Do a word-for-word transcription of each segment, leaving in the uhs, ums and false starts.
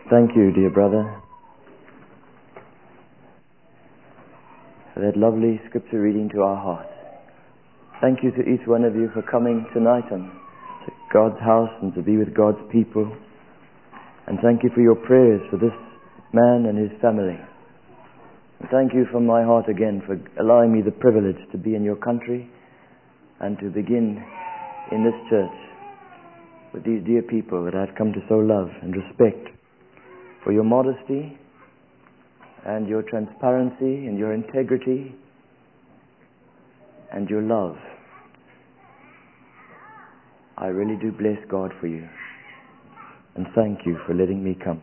Thank you, dear brother, for that lovely scripture reading to our hearts. Thank you to each one of you for coming tonight on to God's house and to be with God's people. And thank you for your prayers for this man and his family. And thank you from my heart again for allowing me the privilege to be in your country and to begin in this church with these dear people that I've come to so love and respect, for your modesty and your transparency and your integrity and your love. I really do bless God for you and thank you for letting me come.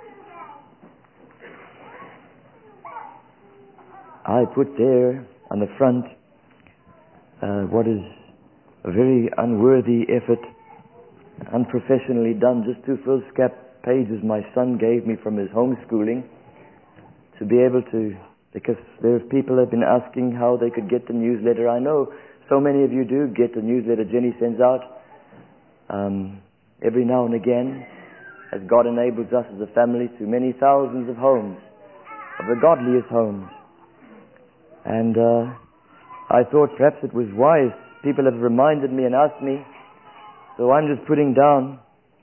I put there on the front uh, what is a very unworthy effort, unprofessionally done, just two foolscap pages my son gave me from his homeschooling to be able to, because there people have been asking how they could get the newsletter. I know so many of you do get the newsletter Jenny sends out um, every now and again, as God enables us as a family to many thousands of homes, of the godliest homes. And uh, I thought perhaps it was wise. People have reminded me and asked me, so I'm just putting down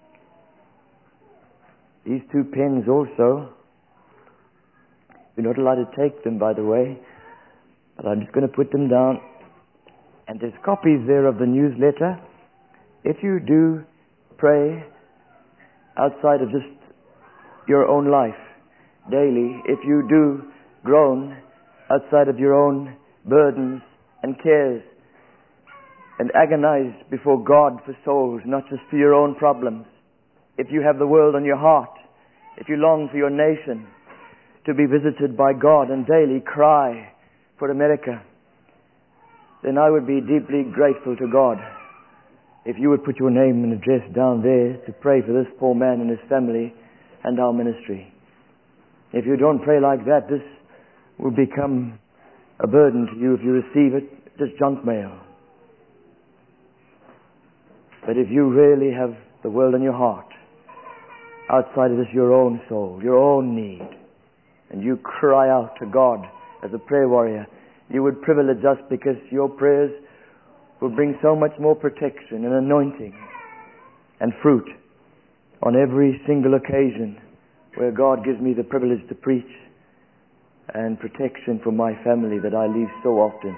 these two pens also. You're not allowed to take them, by the way, but I'm just going to put them down. And there's copies there of the newsletter. If you do pray outside of just your own life daily, if you do groan outside of your own burdens and cares and agonize before God for souls, not just for your own problems, if you have the world on your heart, if you long for your nation to be visited by God and daily cry for America, then I would be deeply grateful to God if you would put your name and address down there to pray for this poor man and his family and our ministry. If you don't pray like that, this will become a burden to you if you receive it, just junk mail. But if you really have the world in your heart, outside of this your own soul, your own need, and you cry out to God as a prayer warrior, you would privilege us, because your prayers will bring so much more protection and anointing and fruit on every single occasion where God gives me the privilege to preach, and protection for my family that I leave so often.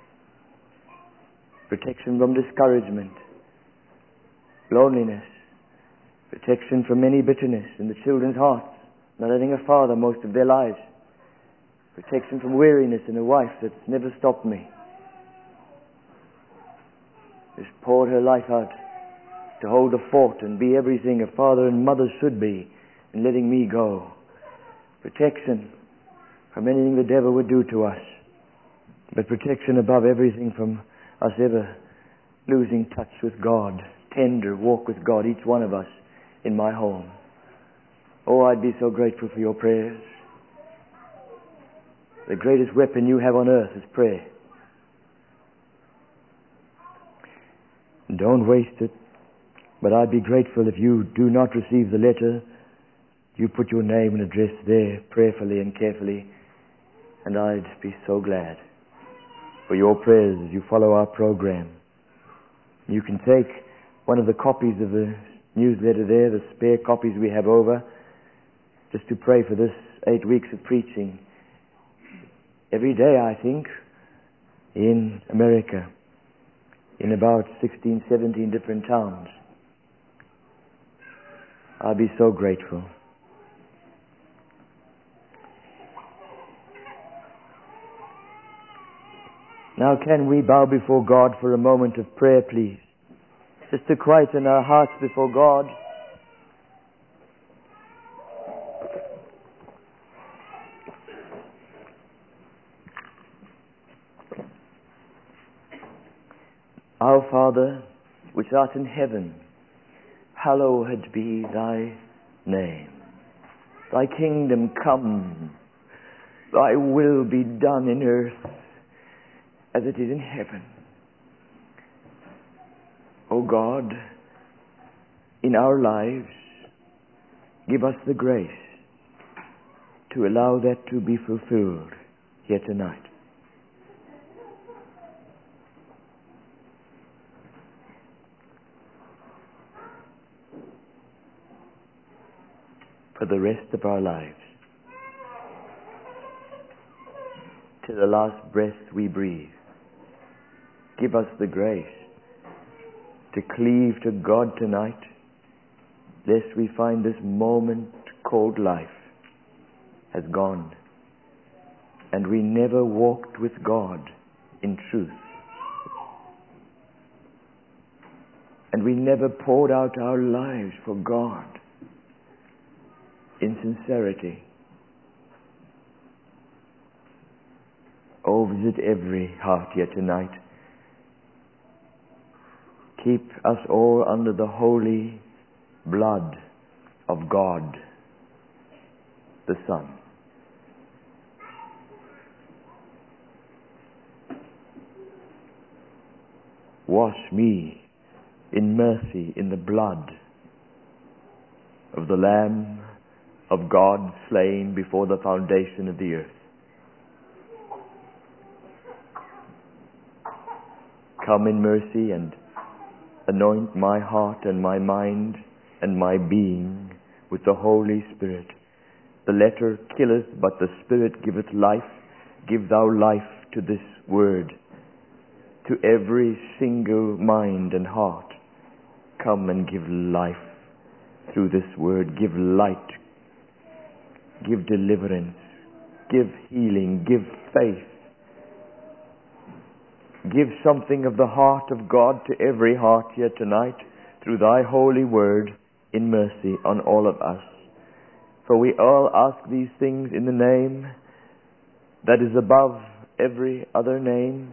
Protection from discouragement, loneliness, protection from any bitterness in the children's hearts, not having a father most of their lives, protection from weariness in a wife that's never stopped me, just poured her life out to hold the fort and be everything a father and mother should be, and letting me go. Protection from anything the devil would do to us, but protection above everything from us ever losing touch with God. Tender walk with God, each one of us in my home. Oh, I'd be so grateful for your prayers. The greatest weapon you have on earth is prayer. Don't waste it, but I'd be grateful if you do not receive the letter, you put your name and address there prayerfully and carefully, and I'd be so glad for your prayers as you follow our program. You can take one of the copies of the newsletter there, the spare copies we have over, just to pray for this eight weeks of preaching every day, I think, in America, in about sixteen, seventeen different towns. I'll be so grateful. Now can we bow before God for a moment of prayer, please? Just to quieten our hearts before God. Our Father, which art in heaven, hallowed be thy name. Thy kingdom come, thy will be done in earth as it is in heaven. O God, in our lives, give us the grace to allow that to be fulfilled here tonight. For the rest of our lives, to the last breath we breathe, give us the grace to cleave to God tonight, lest we find this moment called life has gone, and we never walked with God in truth, and we never poured out our lives for God in sincerity. Oh, visit every heart here tonight. Keep us all under the holy blood of God, the Son. Wash me in mercy in the blood of the Lamb of God slain before the foundation of the earth. Come in mercy and anoint my heart and my mind and my being with the Holy Spirit. The letter killeth, but the Spirit giveth life. Give thou life to this word, to every single mind and heart. Come and give life through this word. Give light. Give deliverance. Give healing. Give faith. Give something of the heart of God to every heart here tonight through thy holy word in mercy on all of us. For we all ask these things in the name that is above every other name.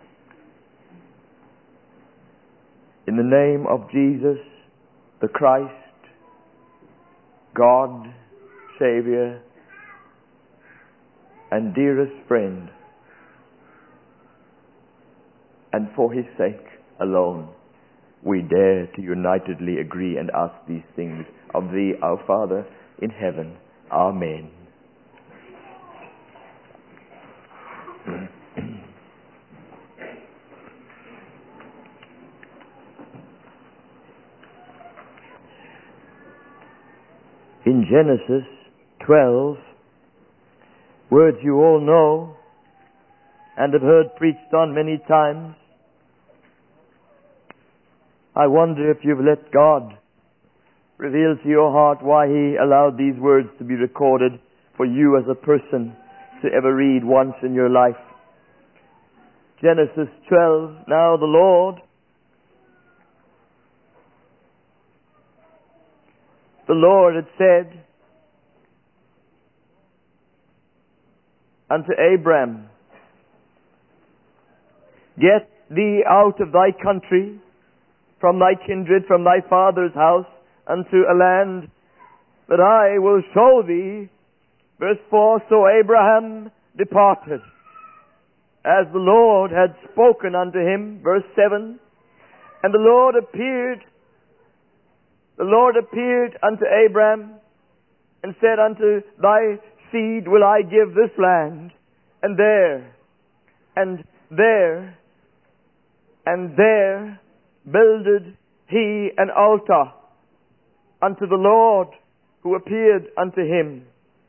In the name of Jesus, the Christ, God, Savior, and dearest friend, and for his sake alone, we dare to unitedly agree and ask these things of thee, our Father in heaven. Amen. In Genesis twelve, words you all know and have heard preached on many times, I wonder if you've let God reveal to your heart why He allowed these words to be recorded for you as a person to ever read once in your life. Genesis twelve, now the Lord, the Lord had said unto Abram, get thee out of thy country, from thy kindred, from thy father's house, unto a land that I will show thee. Verse four, so Abraham departed, as the Lord had spoken unto him. Verse seven, and the Lord appeared, the Lord appeared unto Abraham, and said, unto thy seed will I give this land, and there, and there, and there builded he an altar unto the Lord who appeared unto him.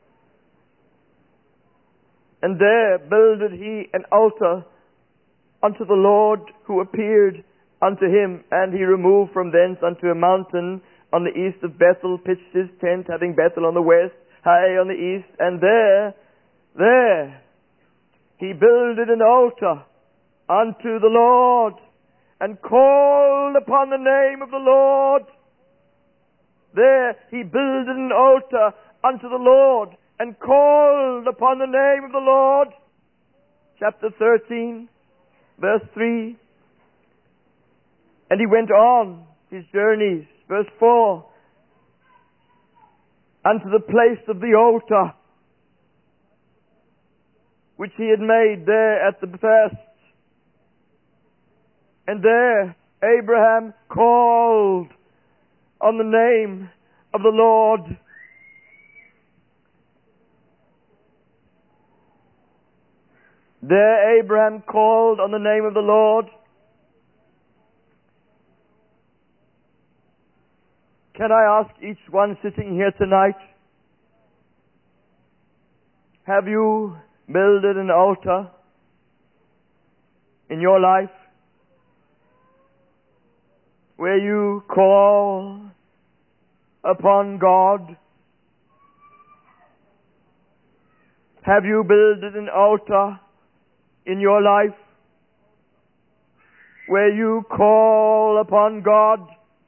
And there builded he an altar unto the Lord who appeared unto him. And he removed from thence unto a mountain on the east of Bethel, pitched his tent, having Bethel on the west, high on the east. And there, there he builded an altar unto the Lord, and called upon the name of the Lord. There he builded an altar unto the Lord, and called upon the name of the Lord. Chapter thirteen, verse three. And he went on his journeys. Verse four. Unto the place of the altar, which he had made there at the first. And there Abraham called on the name of the Lord. There Abraham called on the name of the Lord. Can I ask each one sitting here tonight, have you builded an altar in your life where you call upon God? Have you built an altar in your life where you call upon God?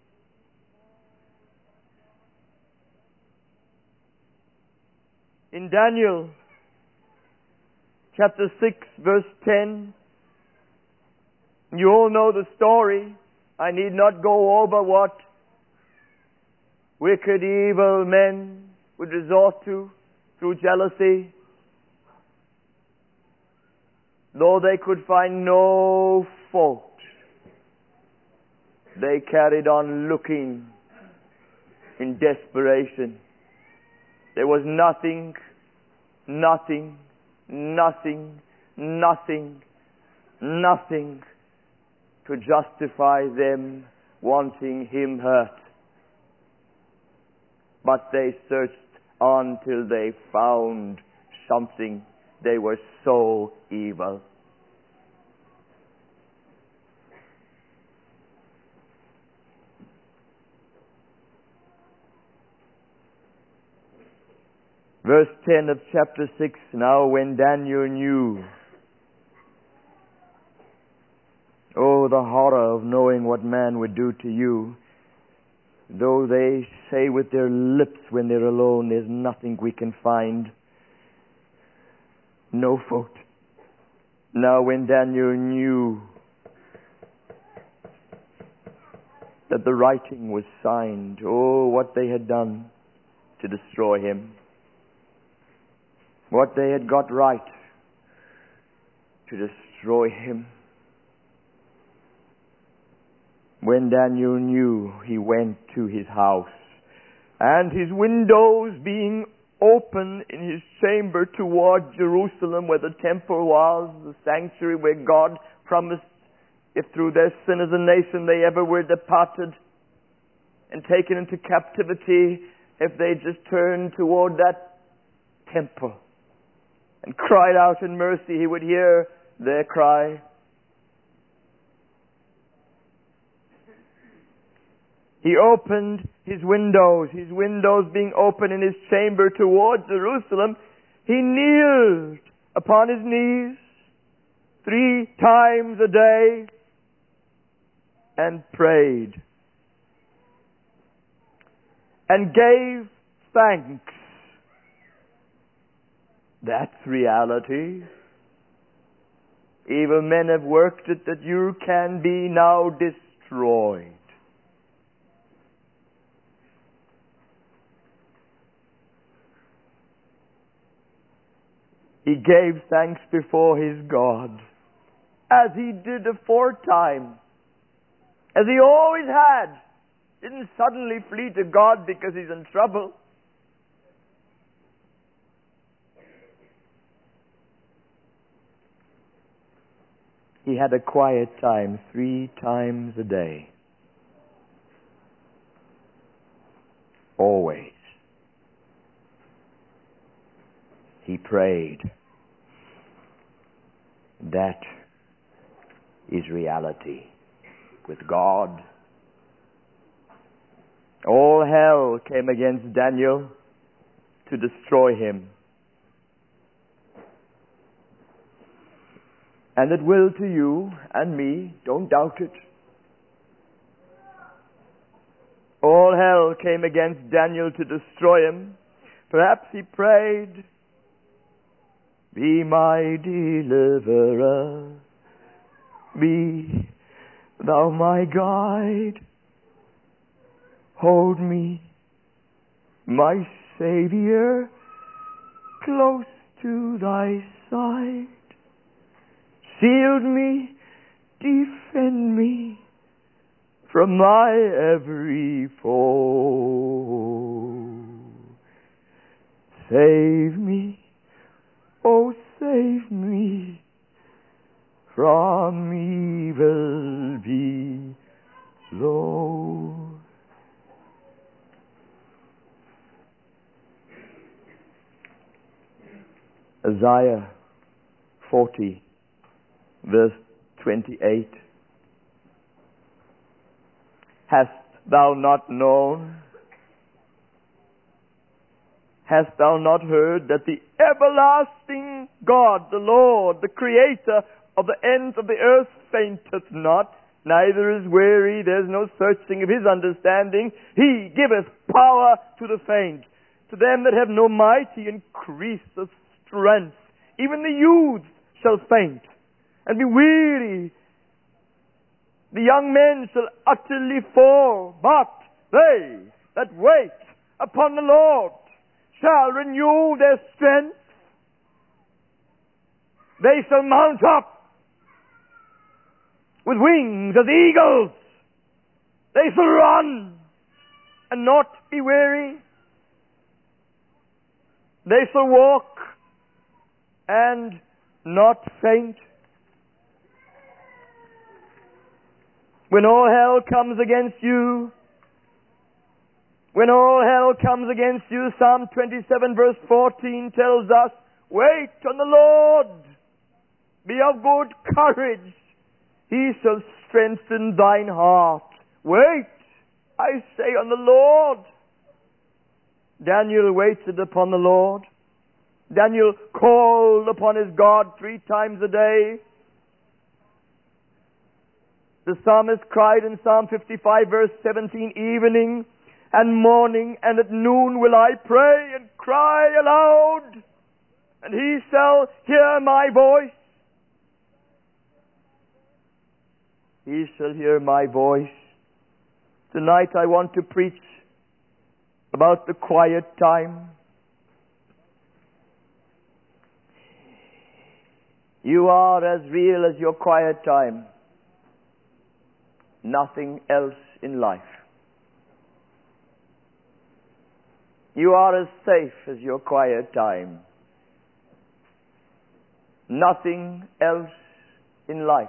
In Daniel chapter six verse ten, you all know the story. I need not go over what wicked, evil men would resort to through jealousy. Though they could find no fault, they carried on looking in desperation. There was nothing, nothing, nothing, nothing, nothing to justify them wanting him hurt. But they searched until they found something. They were so evil. Verse ten of chapter six, now when Daniel knew, oh, the horror of knowing what man would do to you. Though they say with their lips when they're alone, there's nothing we can find. No fault. Now when Daniel knew that the writing was signed, oh, what they had done to destroy him. What they had got right to destroy him. When Daniel knew, he went to his house, and his windows being open in his chamber toward Jerusalem, where the temple was, the sanctuary where God promised, if through their sin as a nation they ever were departed and taken into captivity, if they just turned toward that temple and cried out in mercy, he would hear their cry. He opened his windows, his windows being open in his chamber toward Jerusalem. He kneeled upon his knees three times a day and prayed and gave thanks. That's reality. Evil men have worked it that you can be now destroyed. He gave thanks before his God, as he did aforetime, as he always had. Didn't suddenly flee to God because he's in trouble. He had a quiet time three times a day. Always. He prayed. That is reality with God. All hell came against Daniel to destroy him. And it will to you and me, don't doubt it. All hell came against Daniel to destroy him. Perhaps he prayed, be my deliverer, be thou my guide, hold me, my Savior, close to thy side. Shield me, defend me from my every foe. Save me, oh save me, Isaiah forty, verse twenty-eight. Hast thou not known? Hast thou not heard that the everlasting God, the Lord, the Creator of the ends of the earth, fainteth not, neither is weary, there's no searching of his understanding. He giveth power to the faint. To them that have no might, he increaseth strength. Even the youths shall faint and be weary. The young men shall utterly fall, but they that wait upon the Lord shall renew their strength. They shall mount up with wings as eagles. They shall run and not be weary. They shall walk and not faint. When all hell comes against you, when all hell comes against you, Psalm twenty-seven verse fourteen tells us, wait on the Lord, be of good courage, he shall strengthen thine heart. Wait, I say, on the Lord. Daniel waited upon the Lord. Daniel called upon his God three times a day. The psalmist cried in Psalm fifty-five verse seventeen, evening and morning and at noon will I pray and cry aloud, and he shall hear my voice. He shall hear my voice. Tonight I want to preach about the quiet time. You are as real as your quiet time. Nothing else in life. You are as safe as your quiet time. Nothing else in life.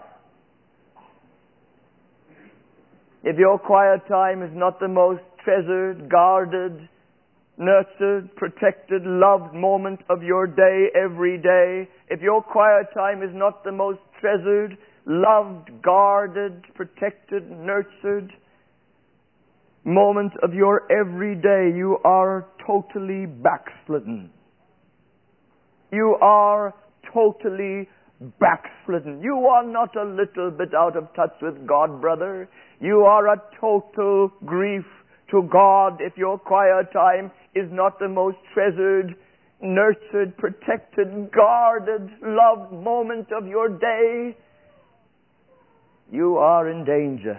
If your quiet time is not the most treasured, guarded, nurtured, protected, loved moment of your day every day, if your quiet time is not the most treasured, loved, guarded, protected, nurtured moment of your every day, you are totally backslidden. You are totally backslidden. You are not a little bit out of touch with God, brother. You are a total grief to God if your quiet time is not the most treasured, nurtured, protected, guarded, loved moment of your day. You are in danger.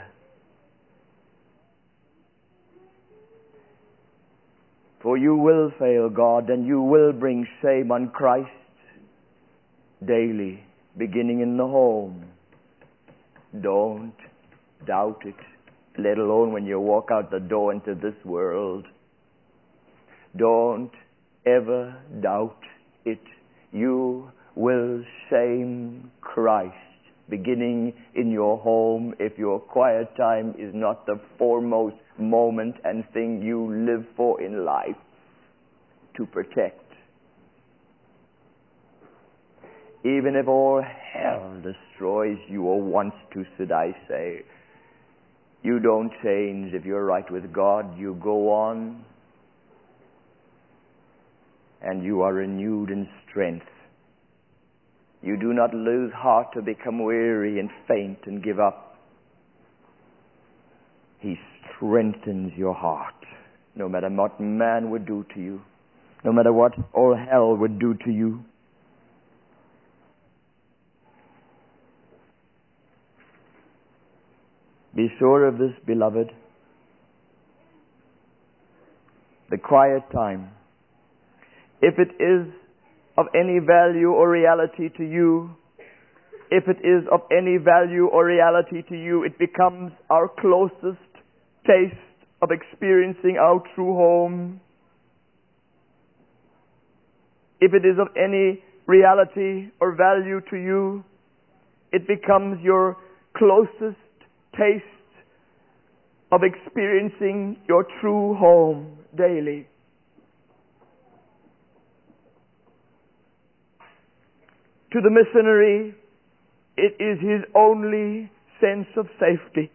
For you will fail God, and you will bring shame on Christ daily, beginning in the home. Don't doubt it, let alone when you walk out the door into this world. Don't ever doubt it. You will shame Christ, beginning in your home, if your quiet time is not the foremost moment and thing you live for in life to protect. Even if all hell destroys you, or wants to, should I say, you don't change. If you're right with God, you go on, and you are renewed in strength. You do not lose heart to become weary and faint and give up. He strengthens your heart, no matter what man would do to you, no matter what all hell would do to you. Be sure of this, beloved. The quiet time, if it is of any value or reality to you, if it is of any value or reality to you, it becomes our closest taste of experiencing our true home. If it is of any reality or value to you, it becomes your closest taste of experiencing your true home daily. To the missionary, it is his only sense of safety.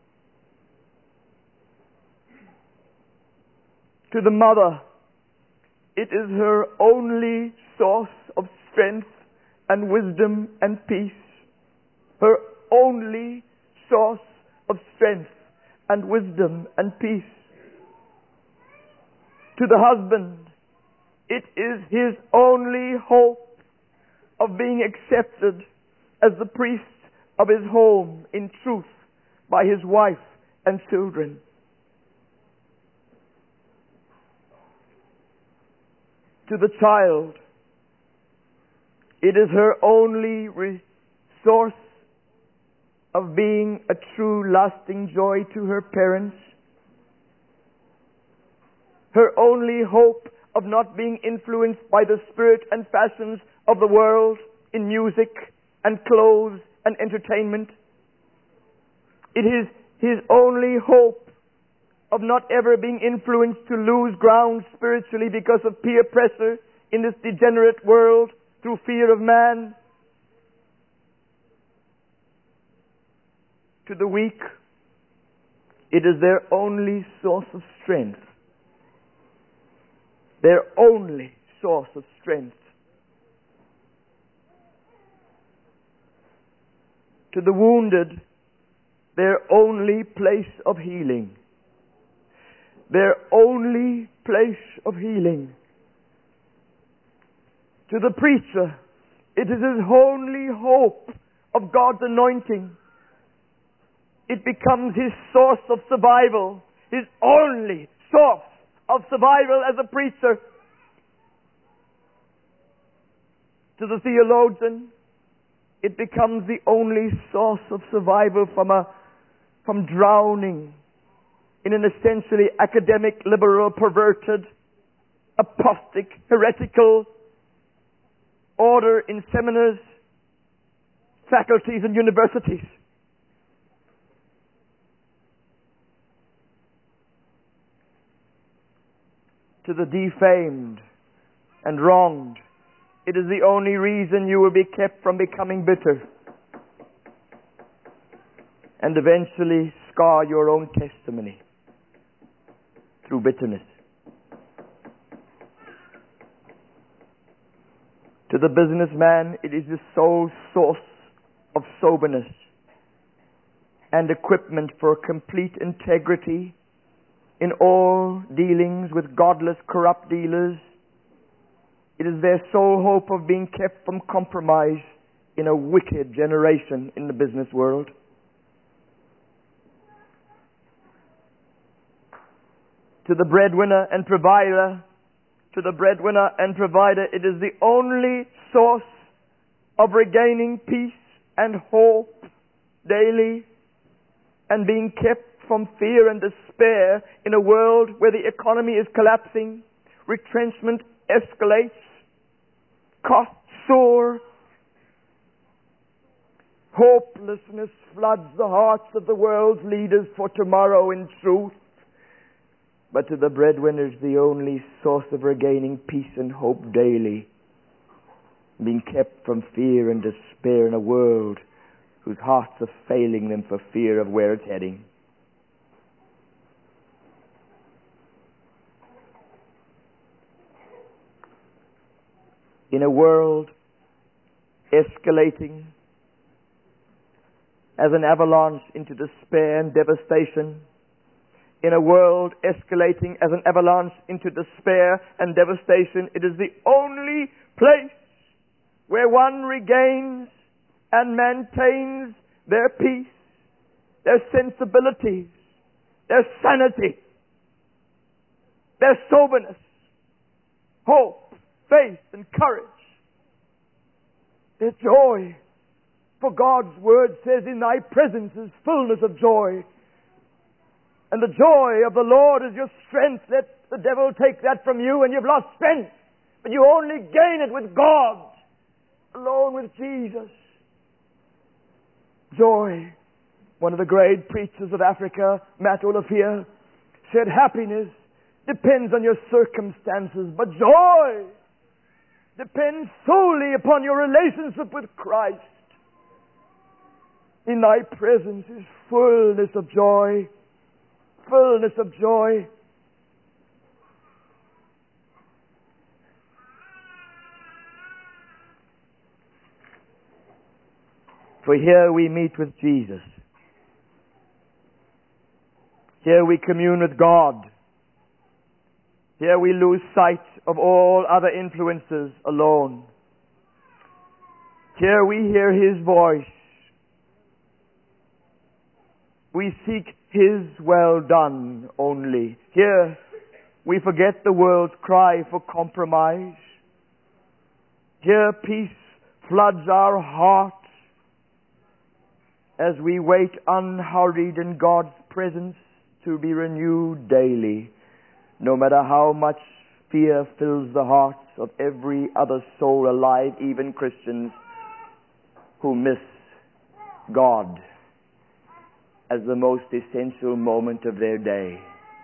To the mother, it is her only source of strength and wisdom and peace. Her only source of strength and wisdom and peace. To the husband, it is his only hope of being accepted as the priest of his home in truth by his wife and children. To the child, it is her only resource of being a true lasting joy to her parents. Her only hope of not being influenced by the spirit and fashions of the world in music and clothes and entertainment. It is his only hope of not ever being influenced to lose ground spiritually because of peer pressure in this degenerate world through fear of man. To the weak, it is their only source of strength. Their only source of strength. To the wounded, their only place of healing. Their only place of healing. To the preacher, it is his only hope of God's anointing. It becomes his source of survival, his only source of survival as a preacher. To the theologian, it becomes the only source of survival from a from drowning in an essentially academic, liberal, perverted, apostate, heretical order in seminaries, faculties, and universities. To the defamed and wronged, it is the only reason you will be kept from becoming bitter and eventually scar your own testimony through bitterness. To the businessman, it is the sole source of soberness and equipment for complete integrity in all dealings with godless, corrupt dealers. It is their sole hope of being kept from compromise in a wicked generation in the business world. To the breadwinner and provider, to the breadwinner and provider, it is the only source of regaining peace and hope daily and being kept from fear and despair in a world where the economy is collapsing, retrenchment escalates, costs soar, hopelessness floods the hearts of the world's leaders for tomorrow in truth. But to the breadwinners, the only source of regaining peace and hope daily, being kept from fear and despair in a world whose hearts are failing them for fear of where it's heading. In a world escalating as an avalanche into despair and devastation, in a world escalating as an avalanche into despair and devastation, it is the only place where one regains and maintains their peace, their sensibilities, their sanity, their soberness, hope, faith, and courage, their joy. For God's word says, in thy presence is fullness of joy, and the joy of the Lord is your strength. Let the devil take that from you and you've lost strength. But you only gain it with God, alone with Jesus. Joy. One of the great preachers of Africa, Matt Olafia, said happiness depends on your circumstances, but joy depends solely upon your relationship with Christ. In thy presence is fullness of joy. Fullness of joy. For here we meet with Jesus. Here we commune with God. Here we lose sight of all other influences alone. Here we hear His voice. We seek His well done only. Here we forget the world's cry for compromise. Here peace floods our heart as we wait unhurried in God's presence to be renewed daily, no matter how much fear fills the hearts of every other soul alive, even Christians who miss God as the most essential moment of their day.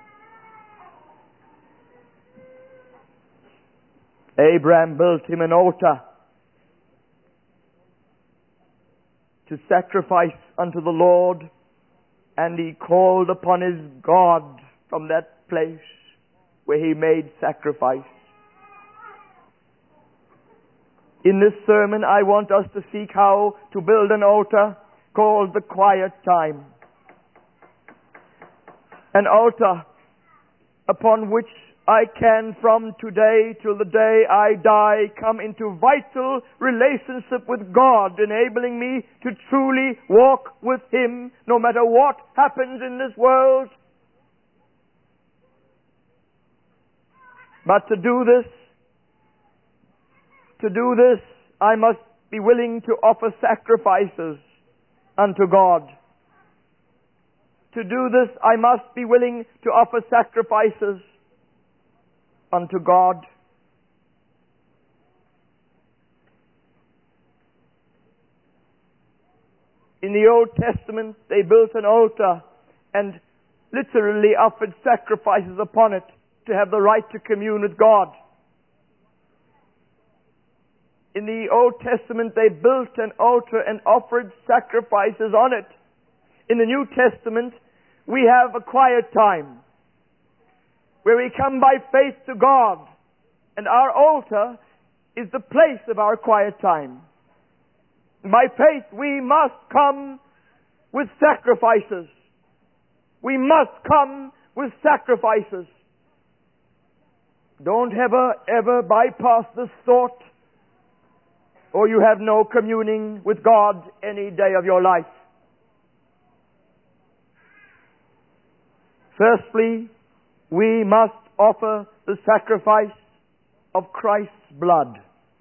Abraham built him an altar to sacrifice unto the Lord, and he called upon his God from that place where he made sacrifice. In this sermon, I want us to seek how to build an altar called the quiet time. An altar upon which I can, from today till the day I die, come into vital relationship with God, enabling me to truly walk with Him no matter what happens in this world. But to do this, to do this, I must be willing to offer sacrifices unto God. To do this, I must be willing to offer sacrifices unto God. In the Old Testament, they built an altar and literally offered sacrifices upon it to have the right to commune with God. In the Old Testament, they built an altar and offered sacrifices on it. In the New Testament, we have a quiet time where we come by faith to God, and our altar is the place of our quiet time. By faith, we must come with sacrifices. We must come with sacrifices. Don't ever, ever bypass this thought, or you have no communing with God any day of your life. Firstly, we must offer the sacrifice of Christ's blood.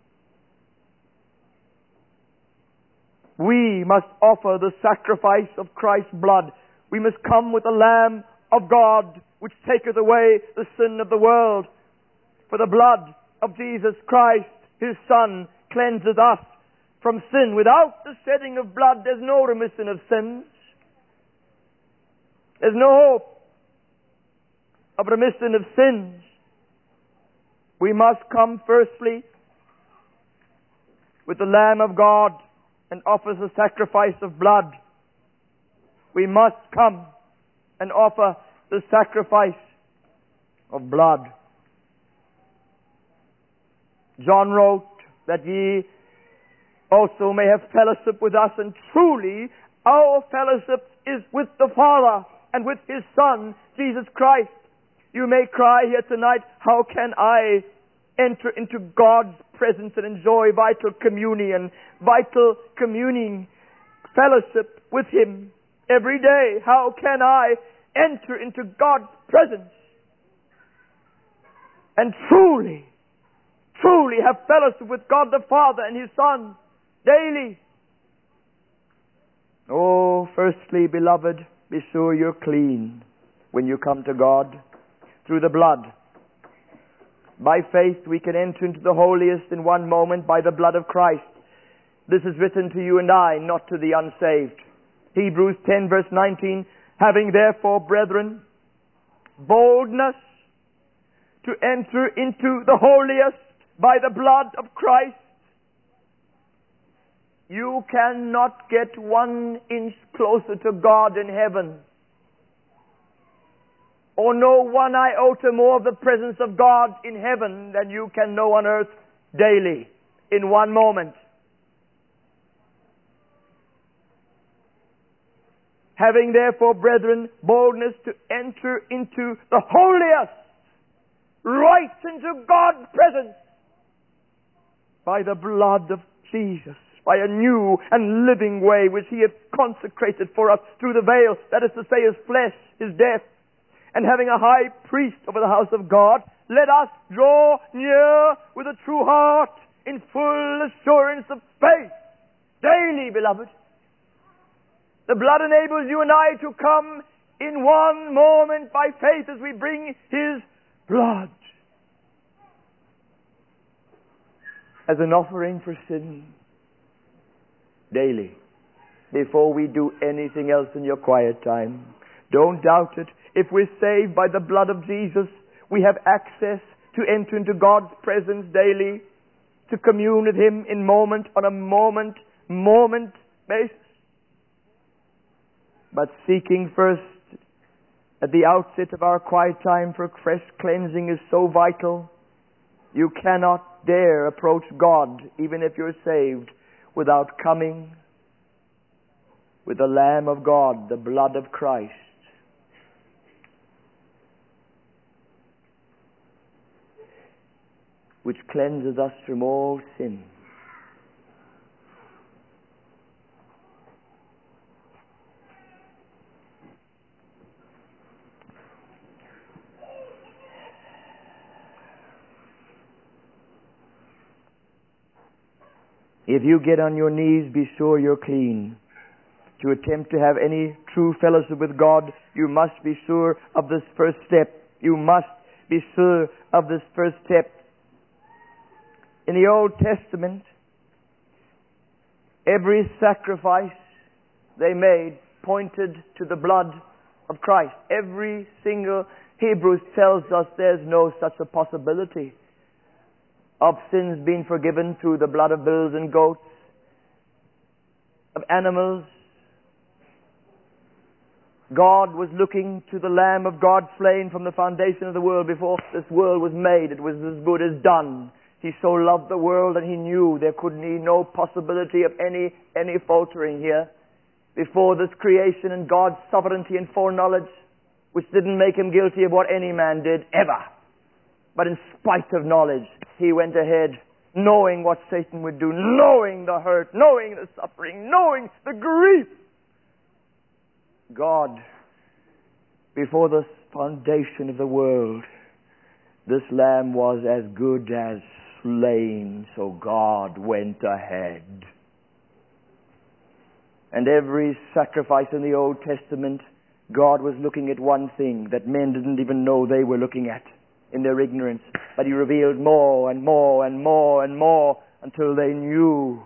We must offer the sacrifice of Christ's blood. We must come with the Lamb of God, which taketh away the sin of the world. For the blood of Jesus Christ, His Son, cleanses us from sin. Without the shedding of blood, there's no remission of sins. There's no hope of remission of sins. We must come firstly with the Lamb of God and offer the sacrifice of blood. We must come and offer the sacrifice of blood. John wrote that ye also may have fellowship with us, and truly our fellowship is with the Father and with His Son, Jesus Christ. You may cry here tonight, how can I enter into God's presence and enjoy vital communion, vital communing, fellowship with Him every day? How can I enter into God's presence and truly, truly have fellowship with God the Father and His Son daily? Oh, firstly, beloved, be sure you're clean when you come to God through the blood. By faith, we can enter into the holiest in one moment by the blood of Christ. This is written to you and I, not to the unsaved. Hebrews ten verse nineteen, having therefore, brethren, boldness to enter into the holiest by the blood of Christ, you cannot get one inch closer to God in heaven, or know one iota more of the presence of God in heaven than you can know on earth daily, in one moment. Having therefore, brethren, boldness to enter into the holiest, right into God's presence, by the blood of Jesus, by a new and living way which He hath consecrated for us through the veil, that is to say, His flesh, His death. And having a high priest over the house of God, let us draw near with a true heart, in full assurance of faith, daily, beloved. The blood enables you and I to come in one moment by faith as we bring His blood as an offering for sin daily, before we do anything else in your quiet time. Don't doubt it. If we're saved by the blood of Jesus, we have access to enter into God's presence daily, to commune with Him in moment, on a moment, moment basis. But seeking first at the outset of our quiet time for fresh cleansing is so vital. You cannot dare approach God, even if you're saved, without coming with the Lamb of God, the blood of Christ. Which cleanses us from all sin. If you get on your knees, be sure you're clean. To attempt to have any true fellowship with God, you must be sure of this first step. You must be sure of this first step. In the Old Testament, every sacrifice they made pointed to the blood of Christ. Every single Hebrews tells us there's no such a possibility of sins being forgiven through the blood of bulls and goats, of animals. God was looking to the Lamb of God slain from the foundation of the world. Before this world was made, it was as good as done. He so loved the world that He knew there could be no possibility of any, any faltering here. Before this creation and God's sovereignty and foreknowledge, which didn't make Him guilty of what any man did, ever. But in spite of knowledge, He went ahead, knowing what Satan would do, knowing the hurt, knowing the suffering, knowing the grief. God, before the foundation of the world, this Lamb was as good as slain, so God went ahead. And every sacrifice in the Old Testament, God was looking at one thing that men didn't even know they were looking at in their ignorance. But He revealed more and more and more and more until they knew.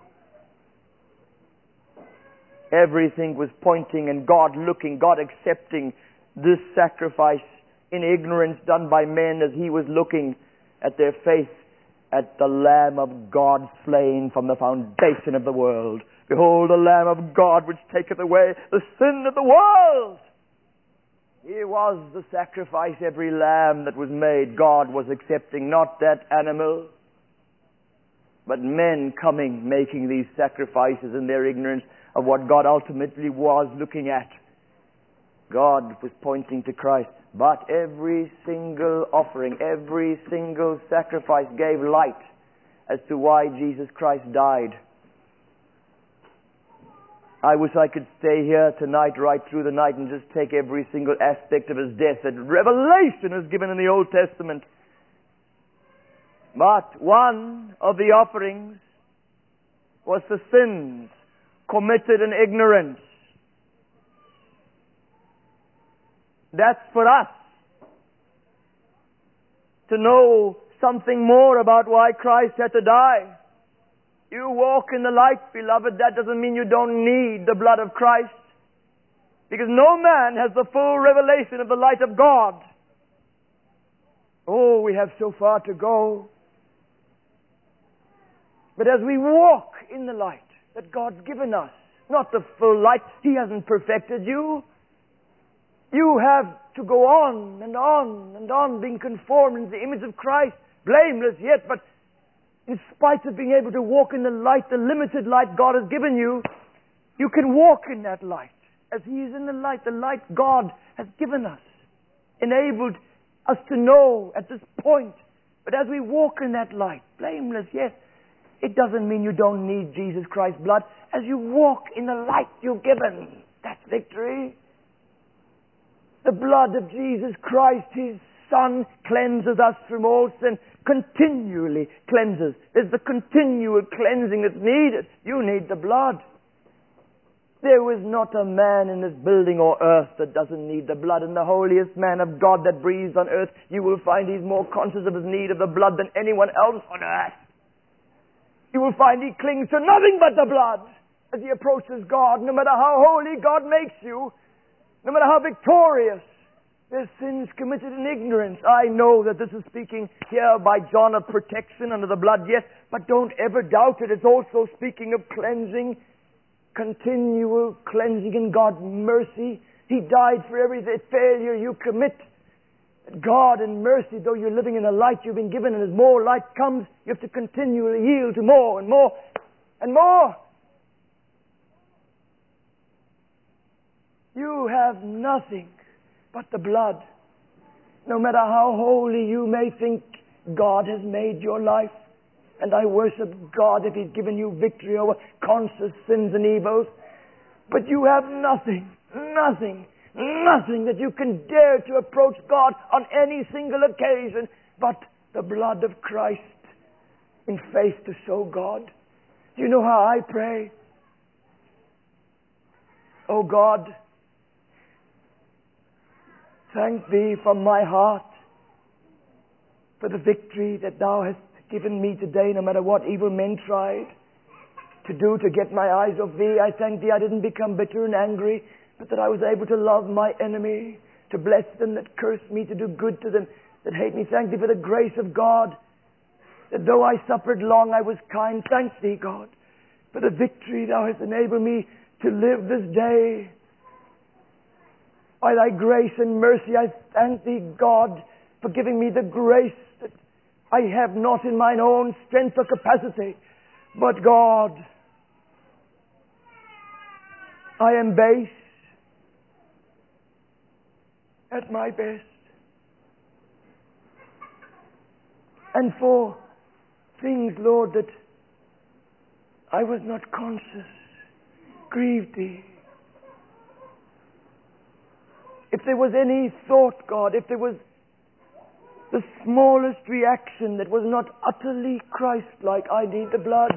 Everything was pointing and God looking, God accepting this sacrifice in ignorance done by men as He was looking at their faith at the Lamb of God slain from the foundation of the world. Behold the Lamb of God which taketh away the sin of the world. Here was the sacrifice. Every lamb that was made, God was accepting, not that animal, but men coming, making these sacrifices in their ignorance of what God ultimately was looking at. God was pointing to Christ. But every single offering, every single sacrifice gave light as to why Jesus Christ died. I wish I could stay here tonight, right through the night, and just take every single aspect of His death that revelation is given in the Old Testament. But one of the offerings was the sins committed in ignorance. That's for us to know something more about why Christ had to die. You walk in the light, beloved. That doesn't mean you don't need the blood of Christ, because no man has the full revelation of the light of God. Oh, we have so far to go. But as we walk in the light that God's given us, not the full light, He hasn't perfected you. You have to go on and on and on, being conformed in the image of Christ, blameless yet, but in spite of being able to walk in the light, the limited light God has given you, you can walk in that light. As He is in the light, the light God has given us, enabled us to know at this point. But as we walk in that light, blameless, yes, it doesn't mean you don't need Jesus Christ's blood. As you walk in the light you're given, that's victory. The blood of Jesus Christ, His Son, cleanses us from all sin, continually cleanses. There's the continual cleansing that's needed. You need the blood. There was not a man in this building or earth that doesn't need the blood. And the holiest man of God that breathes on earth, you will find he's more conscious of his need of the blood than anyone else on earth. You will find he clings to nothing but the blood as he approaches God, no matter how holy God makes you, no matter how victorious. There's sins committed in ignorance. I know that this is speaking here by John of protection under the blood, yes, but don't ever doubt it. It's also speaking of cleansing, continual cleansing in God's mercy. He died for every failure you commit. God in mercy, though you're living in the light you've been given, and as more light comes, you have to continually yield to more and more and more. You have nothing but the blood. No matter how holy you may think God has made your life, and I worship God if He's given you victory over conscious sins and evils, but you have nothing, nothing, nothing that you can dare to approach God on any single occasion but the blood of Christ in faith to show God. Do you know how I pray? Oh God, thank Thee from my heart for the victory that Thou hast given me today, no matter what evil men tried to do to get my eyes off Thee. I thank Thee I didn't become bitter and angry, but that I was able to love my enemy, to bless them that curse me, to do good to them that hate me. Thank Thee for the grace of God, that though I suffered long, I was kind. Thank Thee, God, for the victory Thou hast enabled me to live this day. By Thy grace and mercy, I thank Thee, God, for giving me the grace that I have not in mine own strength or capacity, but God, I am base at my best. And for things, Lord, that I was not conscious, grieved Thee. If there was any thought, God, if there was the smallest reaction that was not utterly Christ-like, I need the blood.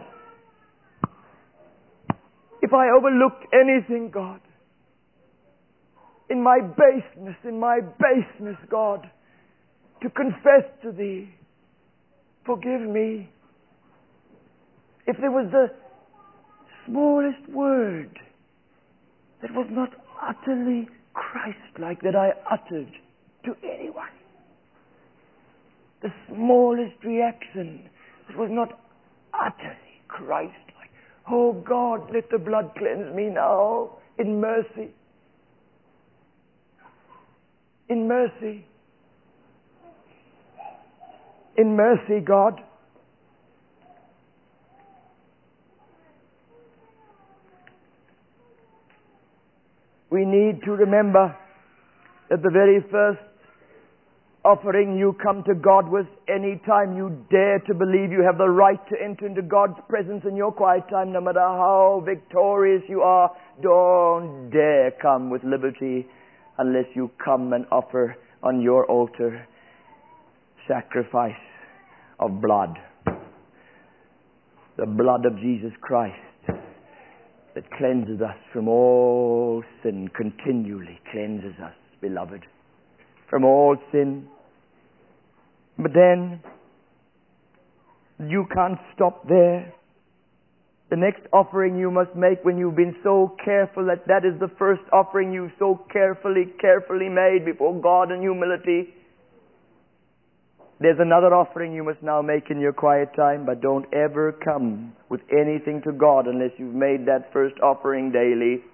If I overlooked anything, God, in my baseness, in my baseness, God, to confess to Thee, forgive me. If there was the smallest word that was not utterly Christ-like that I uttered to anyone, the smallest reaction that was not utterly Christ-like, oh God, let the blood cleanse me now in mercy. In mercy. In mercy, God. We need to remember that the very first offering you come to God with, any time you dare to believe you have the right to enter into God's presence in your quiet time, no matter how victorious you are, don't dare come with liberty unless you come and offer on your altar sacrifice of blood. The blood of Jesus Christ that cleanses us from all sin, continually cleanses us, beloved, from all sin. But then, you can't stop there. The next offering you must make, when you've been so careful that that is the first offering you've so carefully, carefully made before God in humility, There's another offering you must now make in your quiet time, but don't ever come with anything to God unless you've made that first offering daily.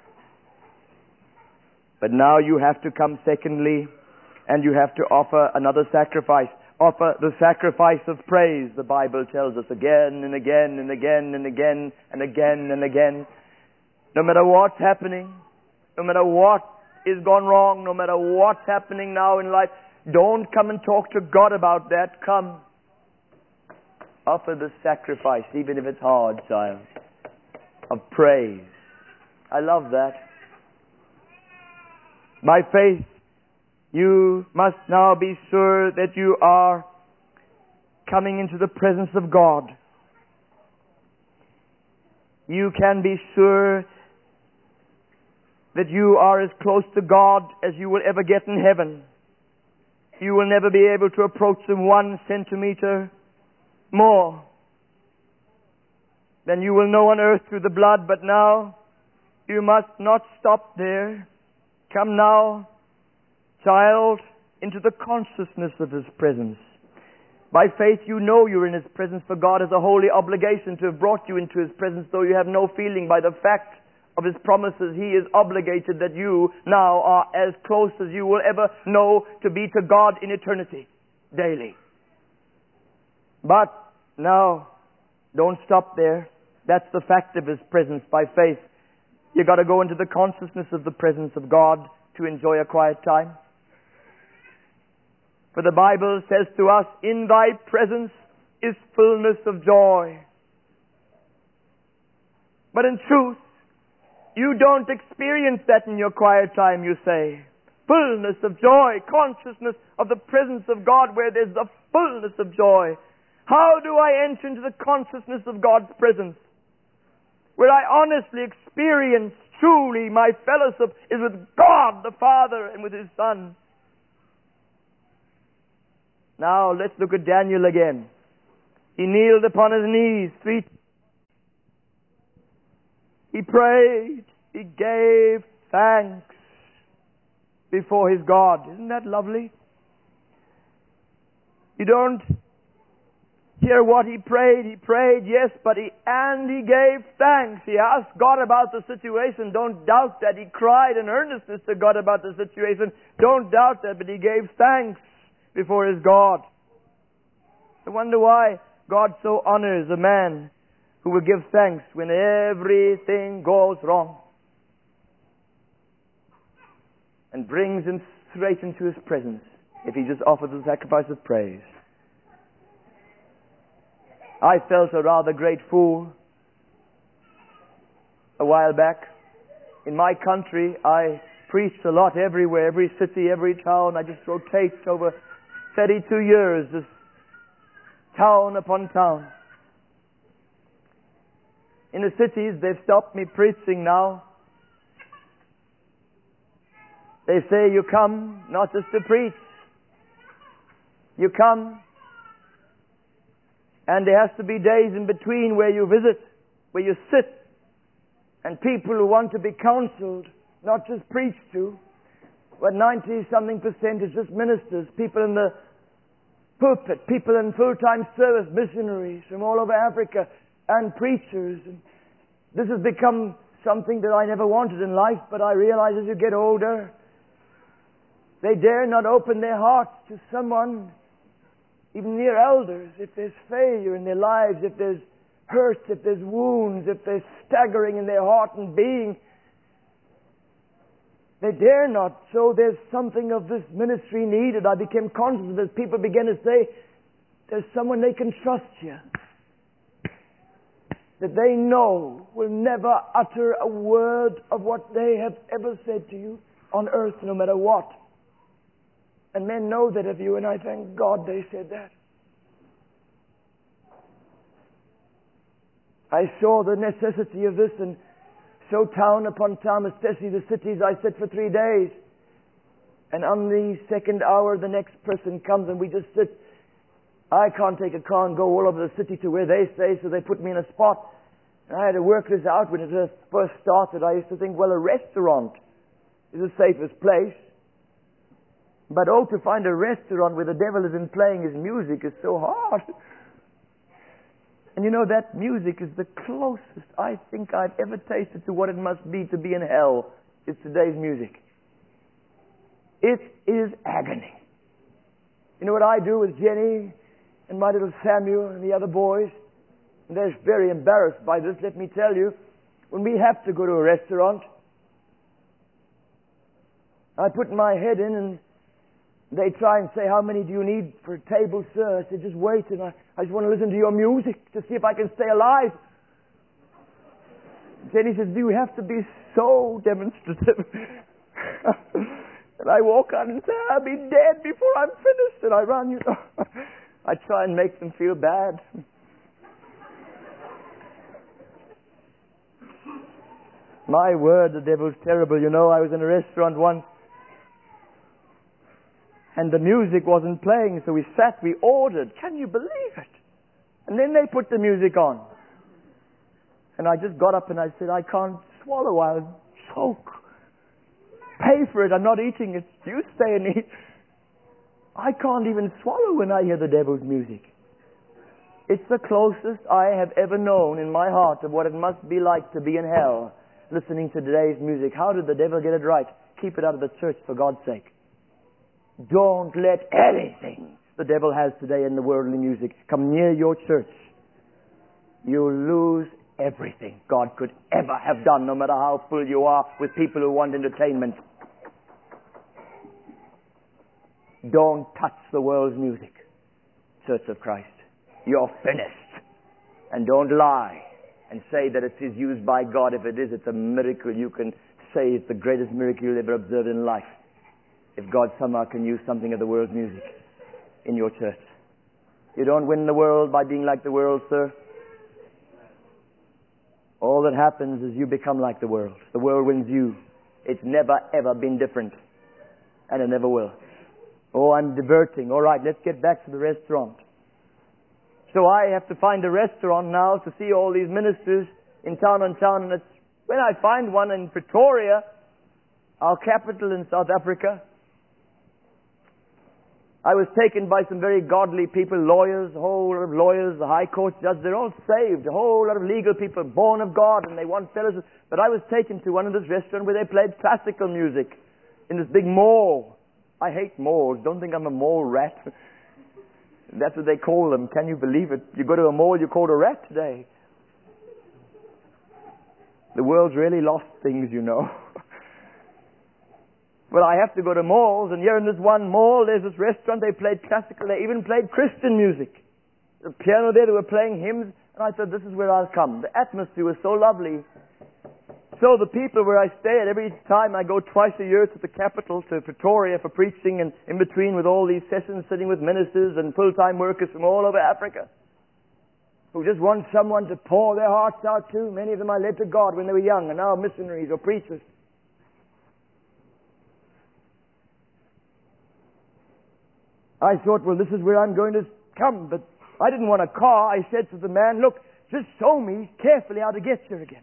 But now you have to come secondly, and you have to offer another sacrifice. Offer the sacrifice of praise, the Bible tells us again and again and again and again and again and again. No matter what's happening, no matter what is gone wrong, no matter what's happening now in life, don't come and talk to God about that. Come. Offer the sacrifice, even if it's hard, child, of praise. I love that. By faith, you must now be sure that you are coming into the presence of God. You can be sure that you are as close to God as you will ever get in heaven. You will never be able to approach Him one centimeter more than you will know on earth through the blood. But now, you must not stop there. Come now, child, into the consciousness of His presence. By faith, you know you're in His presence, for God has a holy obligation to have brought you into His presence, though you have no feeling. By the fact of His promises, He is obligated that you now are as close as you will ever know to be to God in eternity, daily. But now, don't stop there. That's the fact of His presence by faith. You've got to go into the consciousness of the presence of God to enjoy a quiet time. For the Bible says to us, in Thy presence is fullness of joy. But in truth, you don't experience that in your quiet time, you say. Fullness of joy, consciousness of the presence of God where there's the fullness of joy. How do I enter into the consciousness of God's presence? Where I honestly experience truly my fellowship is with God the Father and with His Son. Now let's look at Daniel again. He kneeled upon his knees three times. He prayed. He gave thanks before his God. Isn't that lovely? You don't hear what he prayed. He prayed, yes, but he and he gave thanks. He asked God about the situation. Don't doubt that. He cried in earnestness to God about the situation. Don't doubt that, but he gave thanks before his God. I wonder why God so honors a man who will give thanks when everything goes wrong, and brings him straight into His presence if he just offers a sacrifice of praise. I felt a rather great fool a while back. In my country, I preached a lot everywhere, every city, every town. I just rotate over thirty-two years, just town upon town. In the cities, they've stopped me preaching now. They say you come not just to preach. You come, and there has to be days in between where you visit, where you sit, and people who want to be counseled, not just preached to, but ninety-something percent is just ministers, people in the pulpit, people in full-time service, missionaries from all over Africa, and preachers. And this has become something that I never wanted in life, but I realize as you get older, they dare not open their hearts to someone, even near elders, if there's failure in their lives, if there's hurt, if there's wounds, if there's staggering in their heart and being. They dare not. So there's something of this ministry needed. I became conscious of it as people began to say, there's someone they can trust here, that they know will never utter a word of what they have ever said to you on earth, no matter what. And men know that of you, and I thank God they said that. I saw the necessity of this, and so town upon town, especially the cities, I sit for three days. And on the second hour, the next person comes, and we just sit. I can't take a car and go all over the city to where they stay, so they put me in a spot. And I had to work this out when it first started. I used to think, well, a restaurant is the safest place. But oh, to find a restaurant where the devil isn't playing his music is so hard. And you know, that music is the closest I think I've ever tasted to what it must be to be in hell, is today's music. It is agony. You know what I do with Jenny and my little Samuel and the other boys? And they're very embarrassed by this, let me tell you. When we have to go to a restaurant, I put my head in and they try and say, how many do you need for a table, sir? I said, just wait, and I, I just want to listen to your music to see if I can stay alive. Jenny says, do you have to be so demonstrative? And I walk out and say, I'll be dead before I'm finished. And I run, you know. I try and make them feel bad. My word, the devil's terrible. You know, I was in a restaurant once, and the music wasn't playing, so we sat, we ordered. Can you believe it? And then they put the music on. And I just got up and I said, I can't swallow, I'll choke. Pay for it, I'm not eating it. You stay and eat. I can't even swallow when I hear the devil's music. It's the closest I have ever known in my heart of what it must be like to be in hell, listening to today's music. How did the devil get it right? Keep it out of the church, for God's sake. Don't let anything the devil has today in the worldly music come near your church. You'll lose everything God could ever have done, no matter how full you are with people who want entertainment. Don't touch the world's music, Church of Christ. You're finished. And don't lie and say that it is used by God. If it is, it's a miracle. You can say it's the greatest miracle you'll ever observe in life, if God somehow can use something of the world's music in your church. You don't win the world by being like the world, sir. All that happens is you become like the world. The world wins you. It's never ever been different. And it never will. Oh, I'm diverting. All right, let's get back to the restaurant. So I have to find a restaurant now to see all these ministers in town on town. And it's when I find one in Pretoria, our capital in South Africa, I was taken by some very godly people, lawyers, a whole lot of lawyers, the high court judge. They're all saved, a whole lot of legal people, born of God, and they want fellowship. But I was taken to one of this restaurant where they played classical music in this big mall. I hate malls. Don't think I'm a mall rat. That's what they call them. Can you believe it? You go to a mall, you're called a rat today. The world's really lost things, you know. But I have to go to malls, and here in this one mall, there's this restaurant, they played classical, they even played Christian music. The piano there, they were playing hymns, and I thought, this is where I'll come. The atmosphere was so lovely. So the people where I stay at, every time I go twice a year to the capital, to Pretoria for preaching, and in between with all these sessions, sitting with ministers and full-time workers from all over Africa, who just want someone to pour their hearts out to. Many of them I led to God when they were young, and now missionaries or preachers. I thought, well, this is where I'm going to come, but I didn't want a car. I said to the man, look, just show me carefully how to get here again.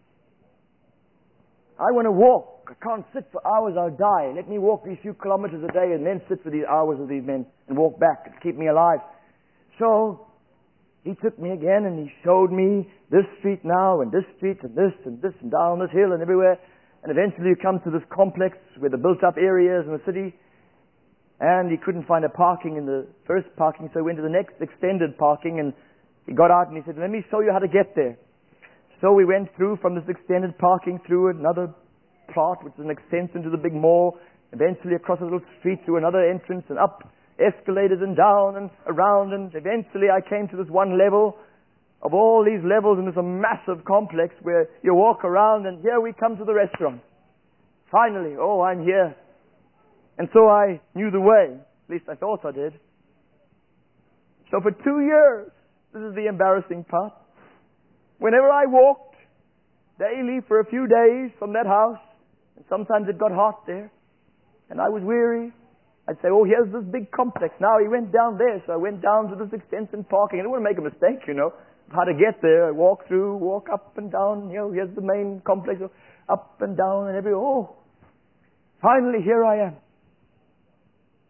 I want to walk. I can't sit for hours, I'll die. Let me walk these few kilometers a day and then sit for these hours with these men and walk back and keep me alive. So he took me again and he showed me this street now and this street and this and this and down this hill and everywhere. And eventually you come to this complex where the built-up areas in the city. And he couldn't find a parking in the first parking, so he went to the next extended parking, and he got out and he said, let me show you how to get there. So we went through from this extended parking through another plot, which is an extension to the big mall, eventually across a little street through another entrance and up escalators and down and around, and eventually I came to this one level of all these levels, and there's a massive complex where you walk around, and here we come to the restaurant. Finally, oh, I'm here. And so I knew the way. At least I thought I did. So for two years, this is the embarrassing part. Whenever I walked daily for a few days from that house, and sometimes it got hot there, and I was weary, I'd say, oh, here's this big complex. Now he went down there, so I went down to this extension parking. I didn't want to make a mistake, you know, how to get there. I walk through, walk up and down, you know, here's the main complex, up and down and every, oh, finally here I am.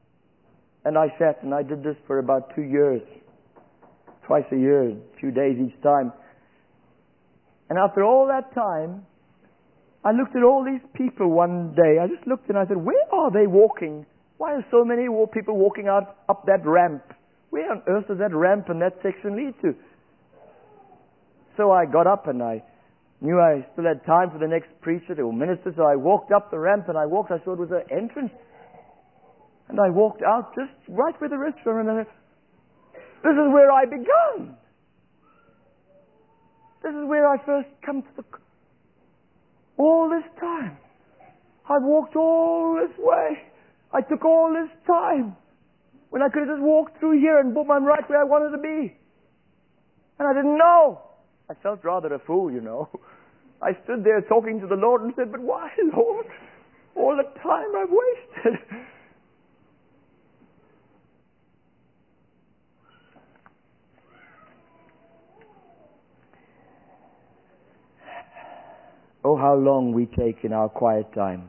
And I sat and I did this for about two years. Twice a year, a few days each time. And after all that time, I looked at all these people one day. I just looked and I said, where are they walking? Why are so many people walking out up that ramp? Where on earth does that ramp and that section lead to? So I got up and I knew I still had time for the next preacher or minister, so I walked up the ramp and I walked, I saw it was an entrance. And I walked out just right where the restaurant, and I said, this is where I began. This is where I first come to the... All this time. I've walked all this way. I took all this time. When I could have just walked through here and boom, I'm right where I wanted to be. And I didn't know. I felt rather a fool, you know. I stood there talking to the Lord and said, but why, Lord? All the time I've wasted. Oh, how long we take in our quiet time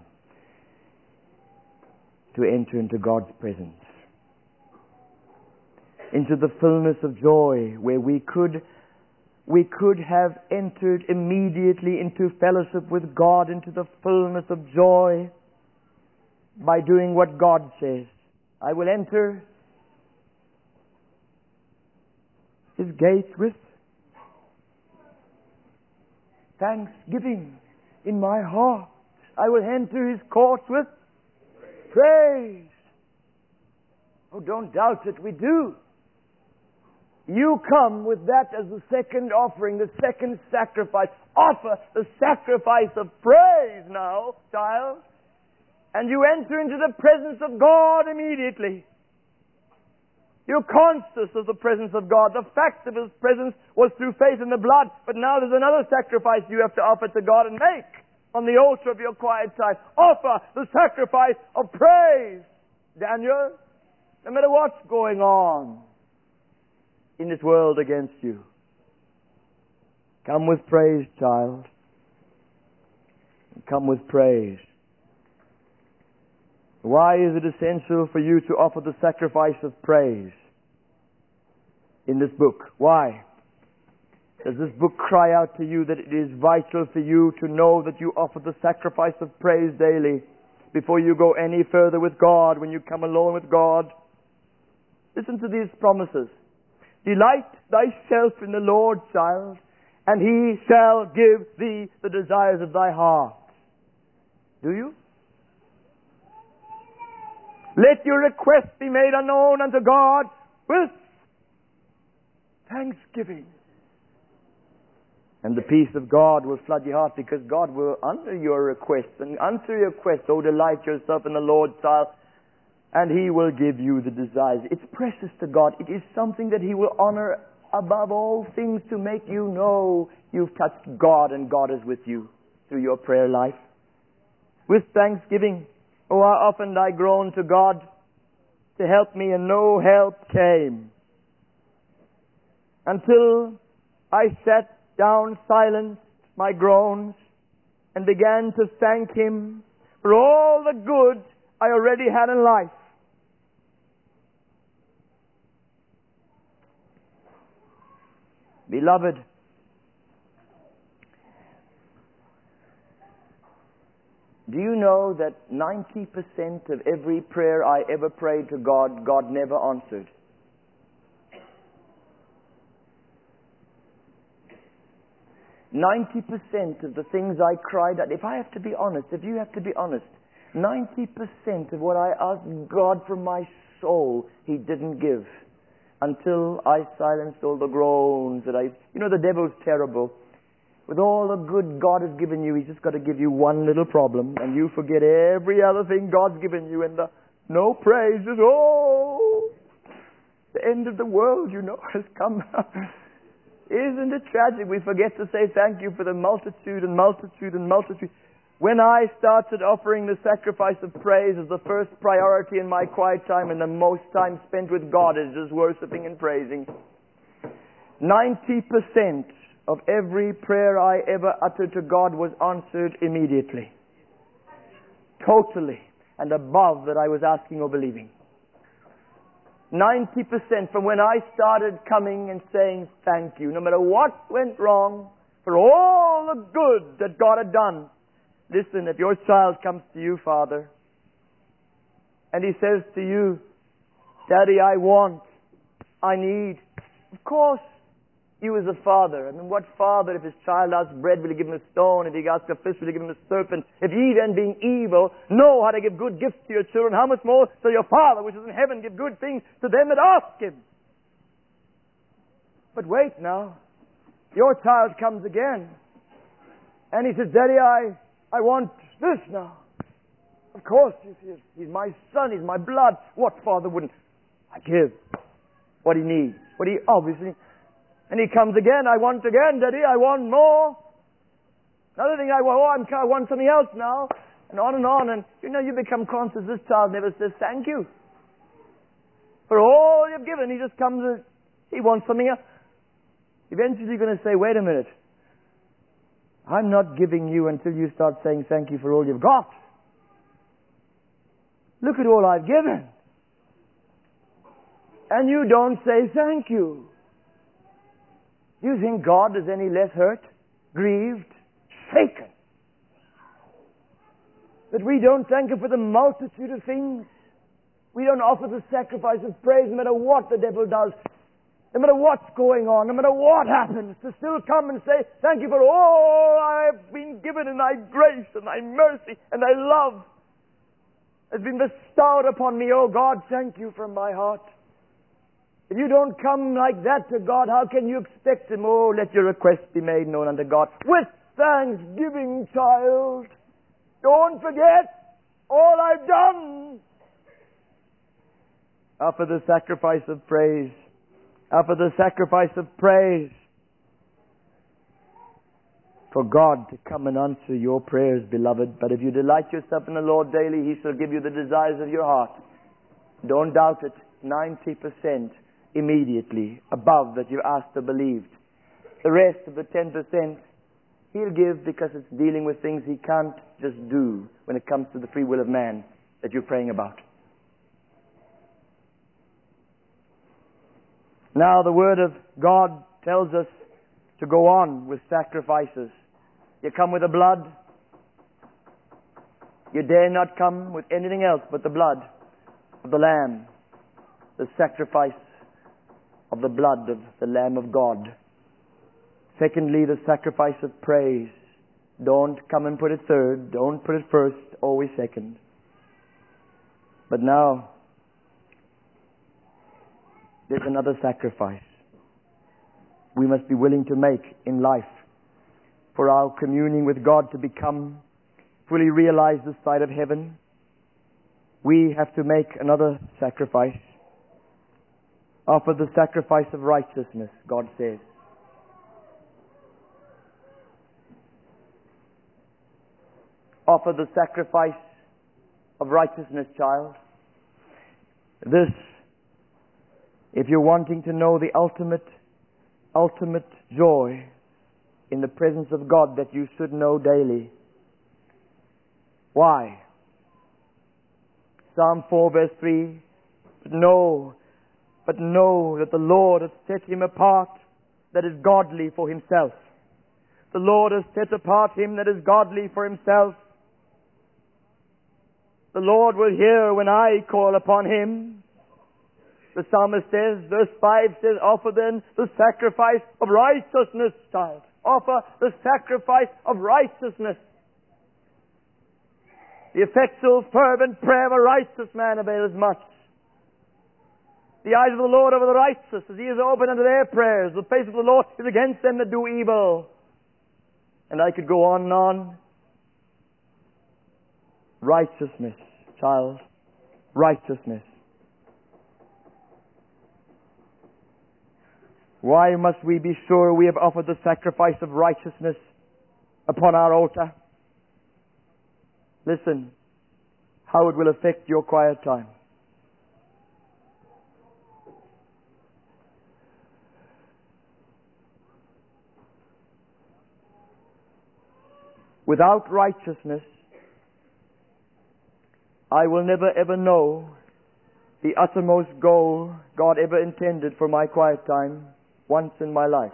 to enter into God's presence. Into the fullness of joy where we could we could have entered immediately into fellowship with God, into the fullness of joy by doing what God says. I will enter His gates with thanksgiving in my heart. I will enter His courts with praise. Oh, don't doubt it, we do. You come with that as the second offering, the second sacrifice. Offer the sacrifice of praise now, child. And you enter into the presence of God immediately. You're conscious of the presence of God. The fact of His presence was through faith in the blood, but now there's another sacrifice you have to offer to God and make on the altar of your quiet time. Offer the sacrifice of praise, Daniel, no matter what's going on in this world against you. Come with praise, child. Come with praise. Why is it essential for you to offer the sacrifice of praise in this book? Why? Does this book cry out to you that it is vital for you to know that you offer the sacrifice of praise daily before you go any further with God, when you come alone with God? Listen to these promises. Delight thyself in the Lord, child, and He shall give thee the desires of thy heart. Do you? Let your request be made unknown unto God with thanksgiving. And the peace of God will flood your heart, because God will answer your request and answer your quest. Oh, delight yourself in the Lord, child, and He will give you the desires. It's precious to God. It is something that He will honor above all things, to make you know you've touched God and God is with you through your prayer life. With thanksgiving. Oh, how often I groaned to God to help me, and no help came. Until I sat down, silenced my groans, and began to thank Him for all the good I already had in life. Beloved, do you know that ninety percent of every prayer I ever prayed to God, God never answered? ninety percent of the things I cried out, if I have to be honest, if you have to be honest, ninety percent of what I asked God from my soul, He didn't give. Until I silenced all the groans that I... You know, the devil's terrible. With all the good God has given you, he's just got to give you one little problem, and you forget every other thing God's given you, and the no praise is, oh, the end of the world, you know, has come. Isn't it tragic? We forget to say thank you for the multitude and multitude and multitude. When I started offering the sacrifice of praise as the first priority in my quiet time, and the most time spent with God is just worshiping and praising, ninety percent of every prayer I ever uttered to God was answered immediately. Totally and above that I was asking or believing. ninety percent from when I started coming and saying thank you, no matter what went wrong, for all the good that God had done. Listen, if your child comes to you, Father, and he says to you, Daddy, I want, I need, of course, you as a father. I mean, what father, if his child asks bread, will he give him a stone? If he asks a fish, will he give him a serpent? If ye then, being evil, know how to give good gifts to your children, how much more shall your Father, which is in heaven, give good things to them that ask Him? But wait now. Your child comes again. And he says, Daddy, I, I want this now. Of course, he's, he's my son, he's my blood. What father wouldn't? I give what he needs. What he obviously... And he comes again, I want again, Daddy, I want more. Another thing, I want, oh, I'm, I want something else now. And on and on. And, you know, you become conscious, this child never says thank you. For all you've given, he just comes and he wants something else. Eventually you're going to say, wait a minute. I'm not giving you until you start saying thank you for all you've got. Look at all I've given. And you don't say thank you. Do you think God is any less hurt, grieved, shaken that we don't thank Him for the multitude of things? We don't offer the sacrifice of praise no matter what the devil does, no matter what's going on, no matter what happens, to still come and say, thank you for all I've been given in Thy grace and Thy mercy and Thy love has been bestowed upon me. Oh God, thank you from my heart. If you don't come like that to God, how can you expect Him? Oh, let your request be made known unto God. With thanksgiving, child. Don't forget all I've done. Offer the sacrifice of praise. Offer the sacrifice of praise. For God to come and answer your prayers, beloved. But if you delight yourself in the Lord daily, He shall give you the desires of your heart. Don't doubt it. ninety percent. Immediately, above that you asked or believed. The rest of the ten percent, He'll give because it's dealing with things He can't just do when it comes to the free will of man that you're praying about. Now the Word of God tells us to go on with sacrifices. You come with the blood. You dare not come with anything else but the blood of the Lamb, the sacrifice of the blood of the Lamb of God. Secondly, the sacrifice of praise. Don't come and put it third. Don't put it first. Always second. But now, there's another sacrifice we must be willing to make in life for our communing with God to become fully realized this side of heaven. We have to make another sacrifice. Offer the sacrifice of righteousness, God says. Offer the sacrifice of righteousness, child. This, if you're wanting to know the ultimate, ultimate joy in the presence of God that you should know daily. Why? Psalm four verse three, know But know that the Lord has set him apart that is godly for Himself. The Lord has set apart him that is godly for Himself. The Lord will hear when I call upon Him. The psalmist says, verse five says, offer then the sacrifice of righteousness, child. Offer the sacrifice of righteousness. The effectual, fervent prayer of a righteous man availeth much. The eyes of the Lord over the righteous, as He is open unto their prayers. The face of the Lord is against them that do evil. And I could go on and on. Righteousness, child. Righteousness. Why must we be sure we have offered the sacrifice of righteousness upon our altar? Listen, how it will affect your quiet time. Without righteousness, I will never ever know the uttermost goal God ever intended for my quiet time once in my life.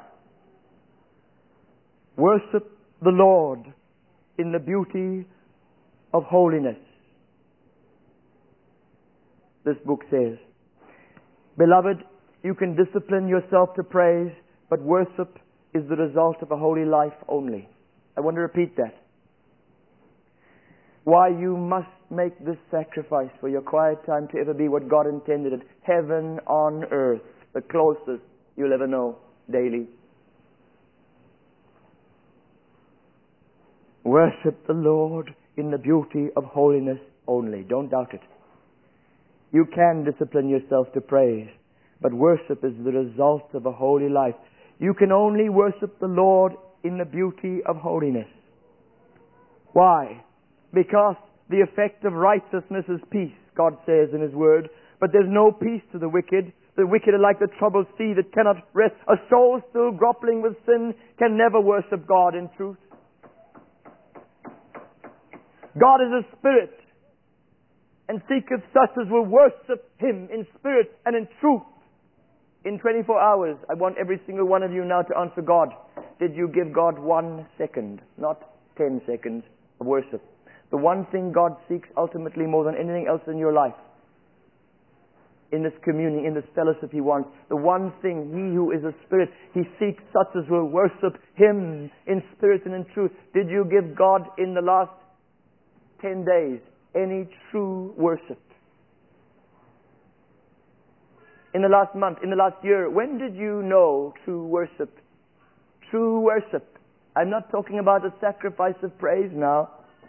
Worship the Lord in the beauty of holiness. This book says, beloved, you can discipline yourself to praise, but worship is the result of a holy life only. I want to repeat that. Why you must make this sacrifice for your quiet time to ever be what God intended it. Heaven on earth, the closest you'll ever know daily. Worship the Lord in the beauty of holiness only. Don't doubt it. You can discipline yourself to praise, but worship is the result of a holy life. You can only worship the Lord in the beauty of holiness. Why? Because the effect of righteousness is peace, God says in His Word. But there's no peace to the wicked. The wicked are like the troubled sea that cannot rest. A soul still grappling with sin can never worship God in truth. God is a spirit, and seeketh such as will worship Him in spirit and in truth. In twenty-four hours, I want every single one of you now to answer God. Did you give God one second, not ten seconds of worship? The one thing God seeks ultimately more than anything else in your life, in this communion, in this fellowship He wants, the one thing, He who is a spirit, He seeks such as will worship Him in spirit and in truth. Did you give God in the last ten days any true worship? In the last month, in the last year, when did you know true worship? True worship. I'm not talking about a sacrifice of praise now.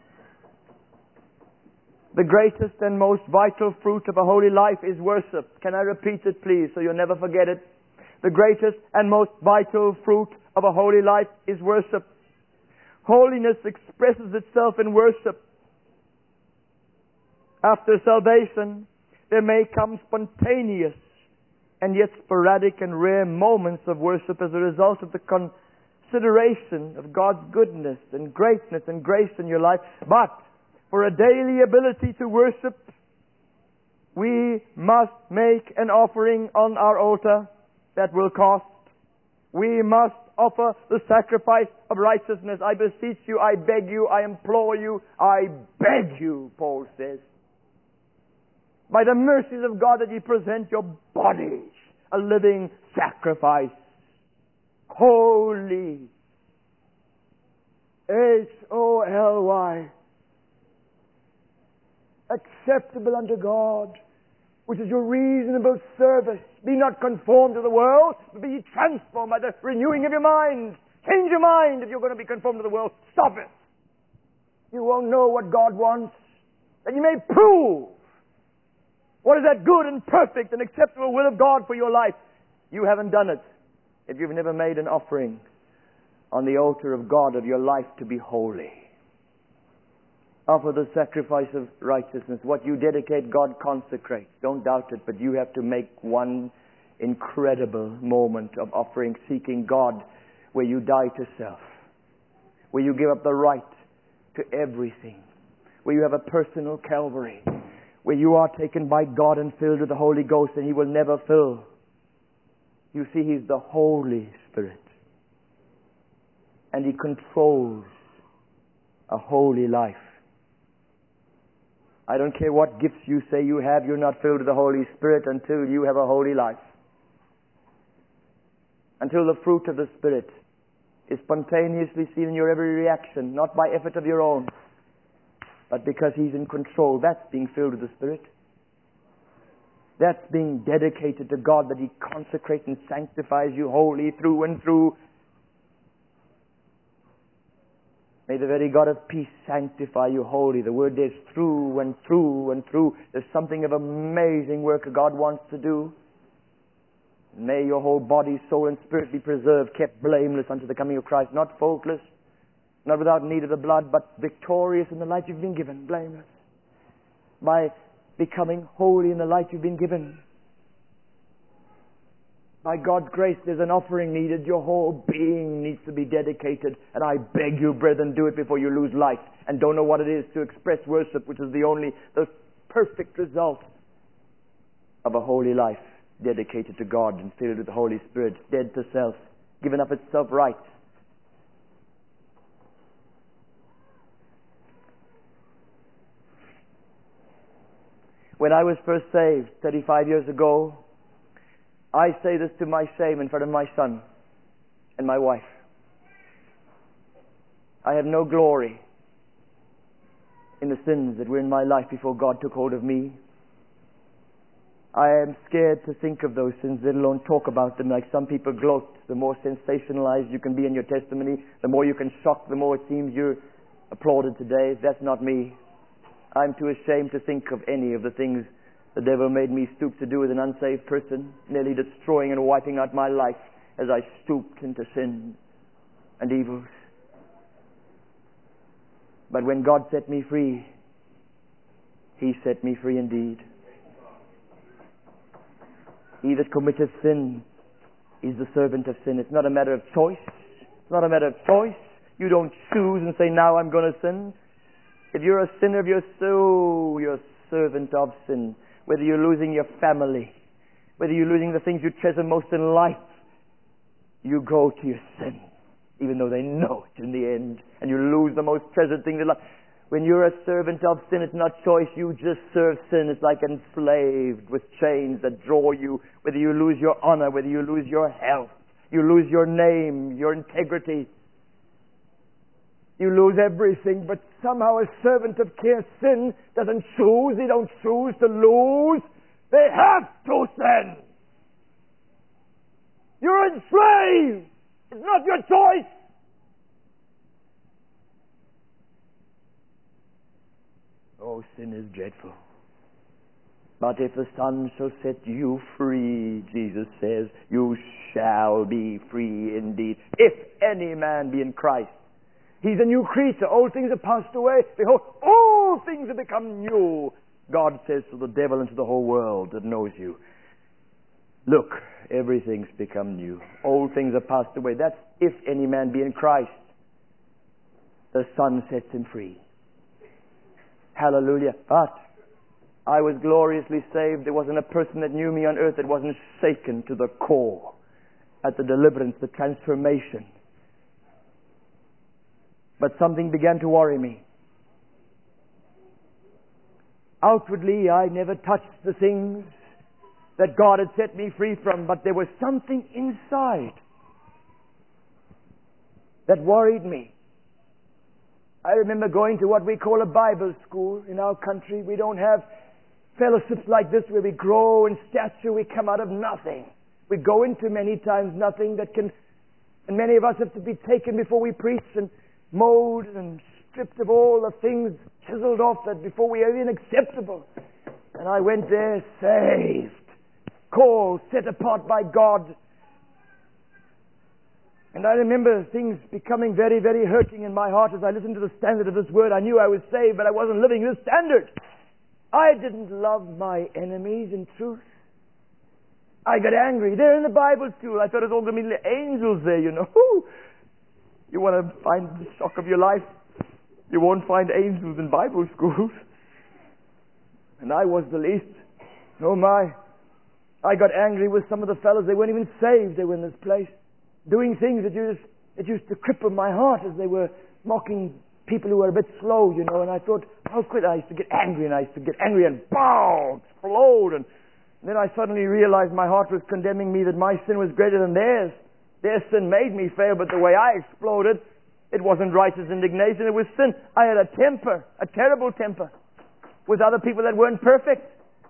The greatest and most vital fruit of a holy life is worship. Can I repeat it, please, so you'll never forget it? The greatest and most vital fruit of a holy life is worship. Holiness expresses itself in worship. After salvation, there may come spontaneous and yet sporadic and rare moments of worship as a result of the consideration of God's goodness and greatness and grace in your life. But for a daily ability to worship, we must make an offering on our altar that will cost. We must offer the sacrifice of righteousness. I beseech you, I beg you, I implore you, I beg you, Paul says, by the mercies of God, that ye present your bodies a living sacrifice, holy, H O L Y, acceptable unto God, which is your reasonable service. Be not conformed to the world, but be ye transformed by the renewing of your mind. Change your mind if you're going to be conformed to the world. Stop it. You won't know what God wants, that you may prove what is that good and perfect and acceptable will of God for your life. You haven't done it if you've never made an offering on the altar of God of your life to be holy. Offer the sacrifice of righteousness. What you dedicate, God consecrates. Don't doubt it, but you have to make one incredible moment of offering, seeking God, where you die to self, where you give up the right to everything, where you have a personal Calvary, where you are taken by God and filled with the Holy Ghost, and He will never fill. You see, He's the Holy Spirit, and He controls a holy life. I don't care what gifts you say you have, you're not filled with the Holy Spirit until you have a holy life. Until the fruit of the Spirit is spontaneously seen in your every reaction, not by effort of your own, but because He's in control. That's being filled with the Spirit. That's being dedicated to God, that He consecrates and sanctifies you wholly through and through. May the very God of peace sanctify you wholly. The word is through and through and through. There's something of amazing work that God wants to do. May your whole body, soul, and spirit be preserved, kept blameless unto the coming of Christ, not faultless, not without need of the blood, but victorious in the light you've been given, blameless, by becoming holy in the light you've been given. By God's grace, there's an offering needed. Your whole being needs to be dedicated. And I beg you, brethren, do it before you lose life and don't know what it is to express worship, which is the only, the perfect result of a holy life dedicated to God and filled with the Holy Spirit, dead to self, given up its self-right. When I was first saved thirty-five years ago, I say this to my shame in front of my son and my wife. I have no glory in the sins that were in my life before God took hold of me. I am scared to think of those sins, let alone talk about them. Like some people gloat. The more sensationalized you can be in your testimony, the more you can shock, the more it seems you're applauded today. That's not me. I'm too ashamed to think of any of the things the devil made me stoop to do as an unsaved person, nearly destroying and wiping out my life as I stooped into sin and evils. But when God set me free, He set me free indeed. He that committeth sin is the servant of sin. It's not a matter of choice. It's not a matter of choice. You don't choose and say, now I'm going to sin. If you're a sinner, you're so, you're a servant of sin. Whether you're losing your family, whether you're losing the things you treasure most in life, you go to your sin, even though they know it in the end, and you lose the most treasured things in life. When you're a servant of sin, it's not choice. You just serve sin. It's like enslaved with chains that draw you. Whether you lose your honor, whether you lose your health, you lose your name, your integrity. You lose everything, but somehow a servant of care, sin, doesn't choose. They don't choose to lose. They have to sin. You're enslaved. It's not your choice. Oh, sin is dreadful. But if the Son shall set you free, Jesus says, you shall be free indeed. If any man be in Christ, he's a new creature. Old things have passed away. Behold, all things have become new. God says to the devil and to the whole world that knows you, look, everything's become new. Old things have passed away. That's if any man be in Christ. The Son sets him free. Hallelujah. But I was gloriously saved. There wasn't a person that knew me on earth that wasn't shaken to the core at the deliverance, the transformation. But something began to worry me. Outwardly, I never touched the things that God had set me free from, but there was something inside that worried me. I remember going to what we call a Bible school in our country. We don't have fellowships like this where we grow in stature, we come out of nothing. We go into many times nothing that can, and many of us have to be taken before we preach and molded and stripped of all the things chiseled off that before we are even acceptable. And I went there saved, called, set apart by God. And I remember things becoming very, very hurting in my heart as I listened to the standard of this word. I knew I was saved, but I wasn't living this standard. I didn't love my enemies in truth. I got angry. They're in the Bible school. I thought it was all going to be angels there, you know. You want to find the shock of your life? You won't find angels in Bible schools. And I was the least. Oh my. I got angry with some of the fellows. They weren't even saved. They were in this place, doing things that used, that used to cripple my heart as they were mocking people who were a bit slow, you know. And I thought, how could I? I used to get angry, and I used to get angry and bow, explode. And then I suddenly realized my heart was condemning me, that my sin was greater than theirs. Their sin made me fail, but the way I exploded, it wasn't righteous indignation, it was sin. I had a temper, a terrible temper, with other people that weren't perfect.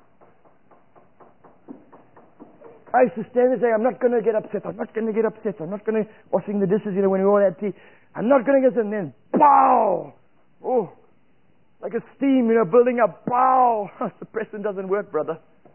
I used to stand and say, I'm not going to get upset, I'm not going to get upset, I'm not going to, washing the dishes, you know, when we all had tea, I'm not going to get, and then, pow! Oh, like a steam, you know, building up, pow! Suppression doesn't work, brother.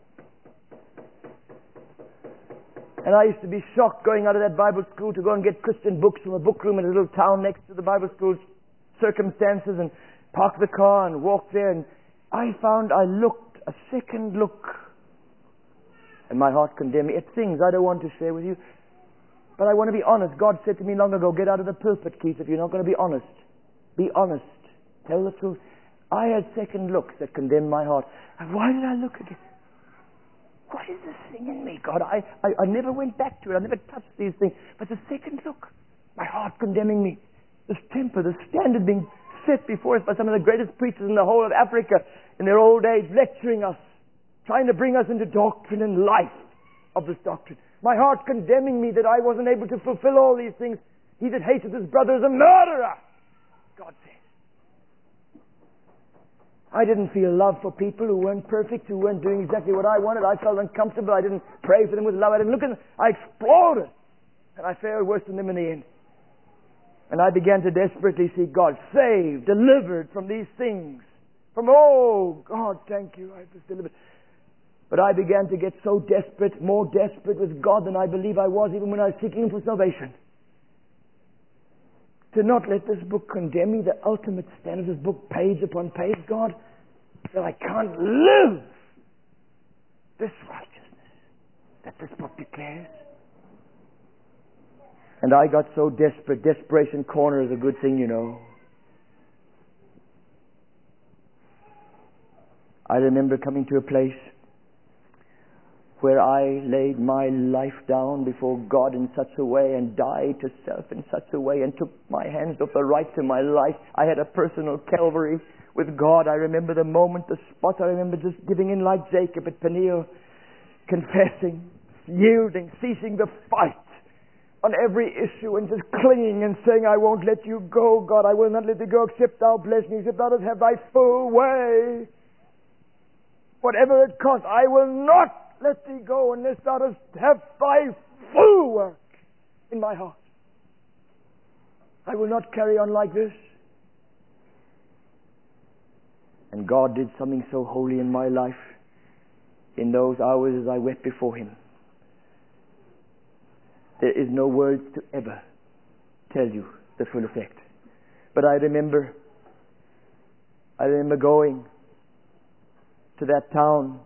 And I used to be shocked going out of that Bible school to go and get Christian books from a book room in a little town next to the Bible school's circumstances and park the car and walk there. And I found I looked, a second look, and my heart condemned me. It's things I don't want to share with you, but I want to be honest. God said to me long ago, get out of the pulpit, Keith, if you're not going to be honest. Be honest. Tell the truth. I had second looks that condemned my heart. And why did I look again? what is this thing in me, God? I, I, I never went back to it. I never touched these things. But the second look, my heart condemning me, this temper, this standard being set before us by some of the greatest preachers in the whole of Africa in their old age, lecturing us, trying to bring us into doctrine and life of this doctrine. My heart condemning me that I wasn't able to fulfill all these things. He that hateth his brother is a murderer, God says. I didn't feel love for people who weren't perfect, who weren't doing exactly what I wanted. I felt uncomfortable. I didn't pray for them with love. I didn't look at them. I exploded. And I fared worse than them in the end. And I began to desperately seek God, saved, delivered from these things. From, oh, God, thank you, I was delivered. But I began to get so desperate, more desperate with God than I believe I was even when I was seeking Him for salvation. To not let this book condemn me, the ultimate standard of this book, page upon page, God, that I can't live this righteousness that this book declares. And I got so desperate. Desperation corner is a good thing, you know. I remember coming to a place where I laid my life down before God in such a way and died to self in such a way and took my hands off the right to my life. I had a personal Calvary with God. I remember the moment, the spot. I remember just giving in like Jacob at Peniel, confessing, yielding, ceasing the fight on every issue and just clinging and saying, I won't let you go, God. I will not let you go except thou bless me, except thou dost have thy full way. Whatever it costs, I will not let thee go unless thou dost have thy full work in my heart. I will not carry on like this. And God did something so holy in my life in those hours as I wept before Him. There is no words to ever tell you the full effect. But I remember, I remember going to that town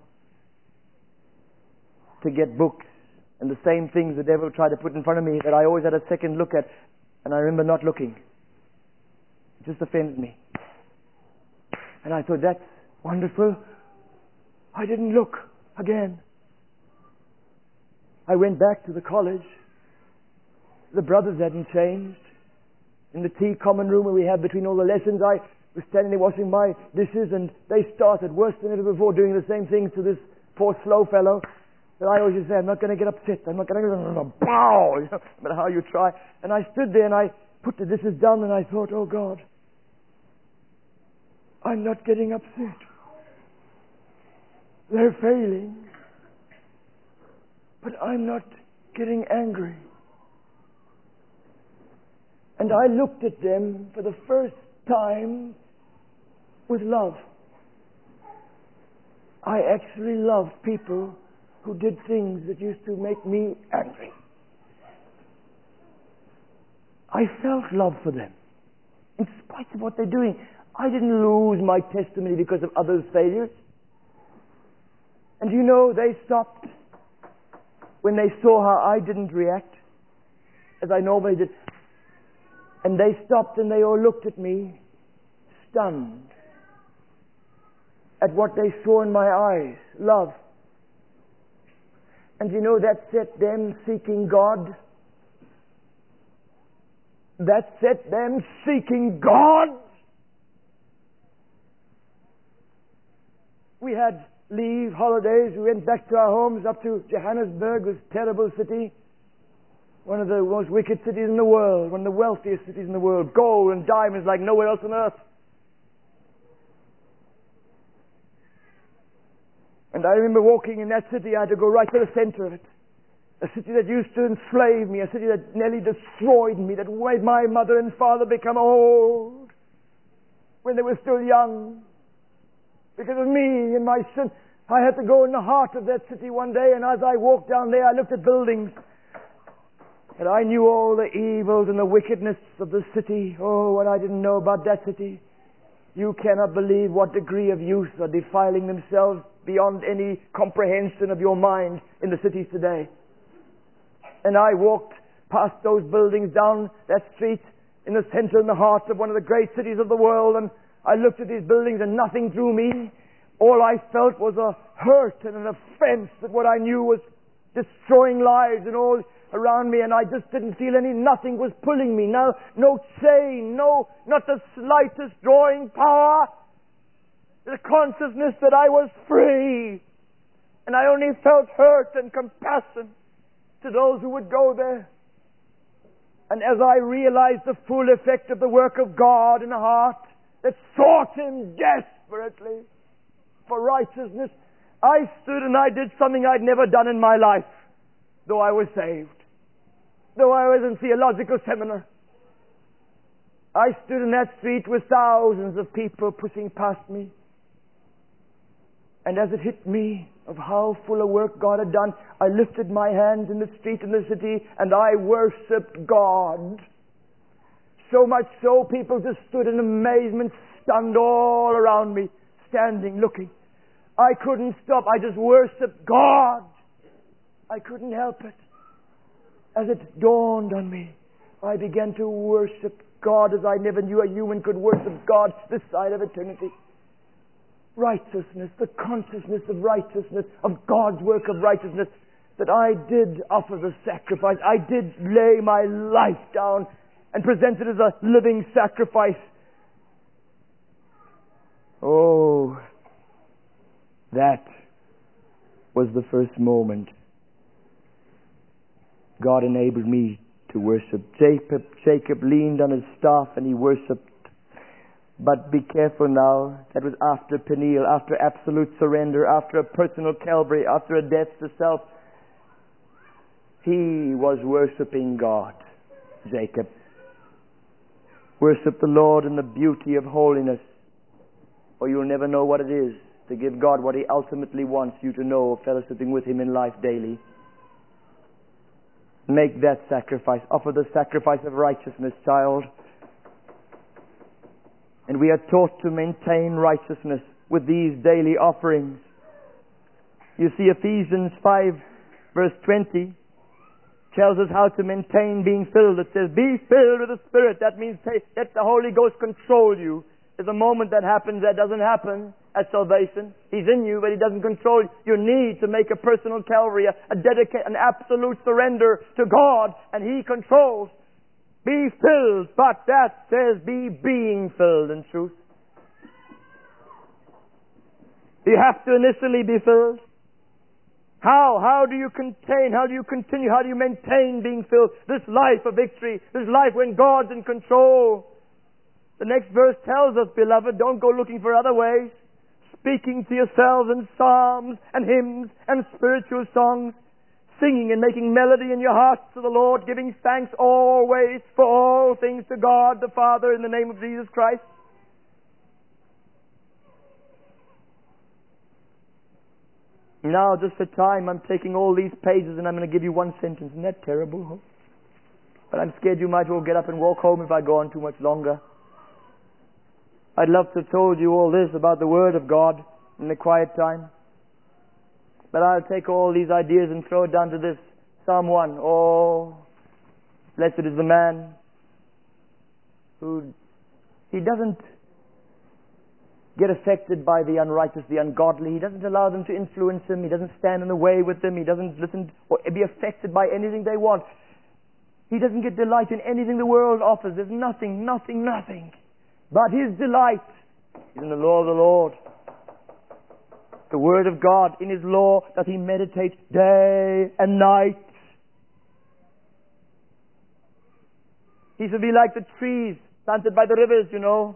to get books and the same things the devil tried to put in front of me that I always had a second look at, and I remember not looking. It just offended me. And I thought, that's wonderful. I didn't look again. I went back to the college. The brothers hadn't changed. In the tea common room where we have between all the lessons, I was standing there washing my dishes, and they started worse than ever before doing the same things to this poor slow fellow. That I always say, I'm not going to get upset. I'm not going to bow, you know, no matter how you try. And I stood there and I put the dishes down and I thought, oh God, I'm not getting upset. They're failing. But I'm not getting angry. And I looked at them for the first time with love. I actually loved people who did things that used to make me angry. I felt love for them. In spite of what they're doing, I didn't lose my testimony because of others' failures. And you know, they stopped when they saw how I didn't react as I normally did. And they stopped and they all looked at me, stunned at what they saw in my eyes, love. And you know, that set them seeking God. That set them seeking God. We had leave, holidays. We went back to our homes up to Johannesburg, this terrible city. One of the most wicked cities in the world. One of the wealthiest cities in the world. Gold and diamonds like nowhere else on earth. And I remember walking in that city. I had to go right to the center of it. A city that used to enslave me. A city that nearly destroyed me. That made my mother and father become old when they were still young. Because of me and my sin. I had to go in the heart of that city one day, and as I walked down there, I looked at buildings. And I knew all the evils and the wickedness of the city. Oh, what I didn't know about that city. You cannot believe what degree of youth are defiling themselves beyond any comprehension of your mind in the cities today. And I walked past those buildings down that street in the center, in the heart of one of the great cities of the world, and I looked at these buildings and nothing drew me all I felt was a hurt and an offense that what I knew was destroying lives and all around me, and I just didn't feel any, nothing was pulling me. No, no chain, no, not the slightest drawing power. The consciousness that I was free. And I only felt hurt and compassion to those who would go there. And as I realized the full effect of the work of God in a heart that sought Him desperately for righteousness, I stood and I did something I'd never done in my life, though I was saved, though I was in theological seminar. I stood in that street with thousands of people pushing past me. And as it hit me of how full a work God had done, I lifted my hands in the street in the city and I worshipped God. So much so, people just stood in amazement, stunned all around me, standing, looking. I couldn't stop. I just worshipped God. I couldn't help it. As it dawned on me, I began to worship God as I never knew a human could worship God this side of eternity. Righteousness, the consciousness of righteousness, of God's work of righteousness, that I did offer the sacrifice. I did lay my life down and present it as a living sacrifice. Oh, that was the first moment God enabled me to worship. Jacob, Jacob leaned on his staff and he worshipped. But be careful now, that was after Peniel, after absolute surrender, after a personal Calvary, after a death to self. He was worshipping God, Jacob. Worship the Lord in the beauty of holiness, or you'll never know what it is to give God what He ultimately wants you to know of fellowshipping with Him in life daily. Make that sacrifice. Offer the sacrifice of righteousness, child. And we are taught to maintain righteousness with these daily offerings. You see, Ephesians five verse twenty tells us how to maintain being filled. It says, be filled with the Spirit. That means let the Holy Ghost control you. There's a moment that happens that doesn't happen at salvation. He's in you, but He doesn't control you. You need to make a personal Calvary, a, a dedicate, an absolute surrender to God, and He controls. Be filled, but that says be being filled in truth. You have to initially be filled. How? How do you contain? How do you continue? How do you maintain being filled? This life of victory, this life when God's in control. The next verse tells us, beloved, don't go looking for other ways. Speaking to yourselves in psalms and hymns and spiritual songs, singing and making melody in your hearts to the Lord, giving thanks always for all things to God the Father in the name of Jesus Christ. Now, just for time, I'm taking all these pages and I'm going to give you one sentence. Isn't that terrible? Huh? But I'm scared you might well get up and walk home if I go on too much longer. I'd love to have told you all this about the Word of God in the quiet time. But I'll take all these ideas and throw it down to this. Psalm one. Oh, blessed is the man who, he doesn't get affected by the unrighteous, the ungodly. He doesn't allow them to influence him. He doesn't stand in the way with them. He doesn't listen or be affected by anything they want. He doesn't get delight in anything the world offers. There's nothing, nothing, nothing. But his delight is in the law of the Lord. The Word of God. In His law does he meditate day and night. He should be like the trees planted by the rivers, you know.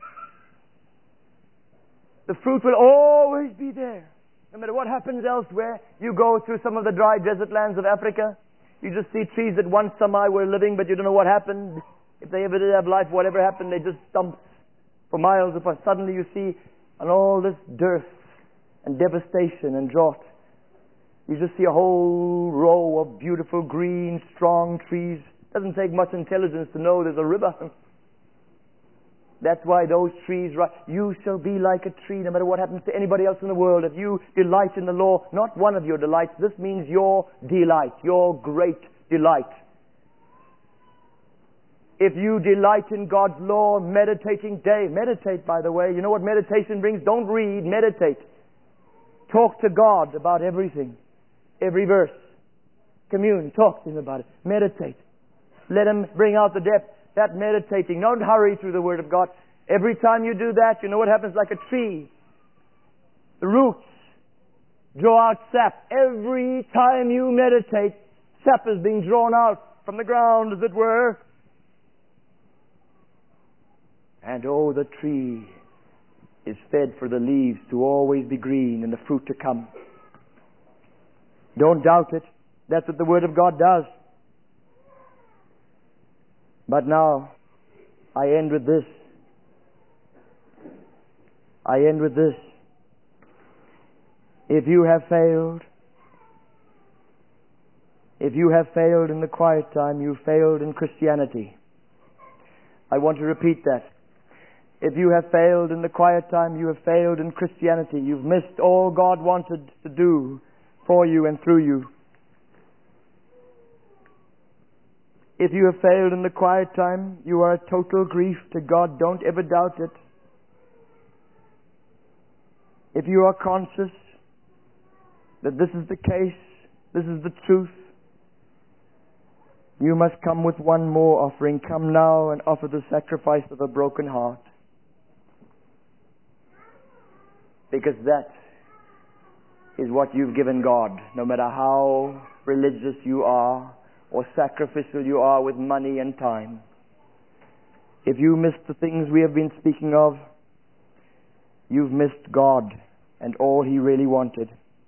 The fruit will always be there. No matter what happens elsewhere. You go through some of the dry desert lands of Africa. You just see trees that once somehow were living, but you don't know what happened. If they ever did have life, whatever happened, they just stumped for miles apart. Suddenly you see on all this dearth and devastation and drought, you just see a whole row of beautiful green, strong trees. Doesn't take much intelligence to know there's a river. That's why those trees, you shall be like a tree no matter what happens to anybody else in the world. If you delight in the law, not one of your delights, this means your delight, your great delight. If you delight in God's law, meditating day, meditate by the way, you know what meditation brings? Don't read, meditate. Talk to God about everything. Every verse. Commune. Talk to Him about it. Meditate. Let Him bring out the depth. That meditating. Don't hurry through the Word of God. Every time you do that, you know what happens? Like a tree. The roots draw out sap. Every time you meditate, sap is being drawn out from the ground, as it were. And oh, the tree is fed for the leaves to always be green and the fruit to come. Don't doubt it. That's what the Word of God does. But now, I end with this. I end with this. If you have failed, if you have failed in the quiet time, you failed in Christianity. I want to repeat that. If you have failed in the quiet time, you have failed in Christianity. You've missed all God wanted to do for you and through you. If you have failed in the quiet time, you are a total grief to God. Don't ever doubt it. If you are conscious that this is the case, this is the truth, you must come with one more offering. Come now and offer the sacrifice of a broken heart. Because that is what you've given God, no matter how religious you are or sacrificial you are with money and time. If you missed the things we have been speaking of, you've missed God and all He really wanted.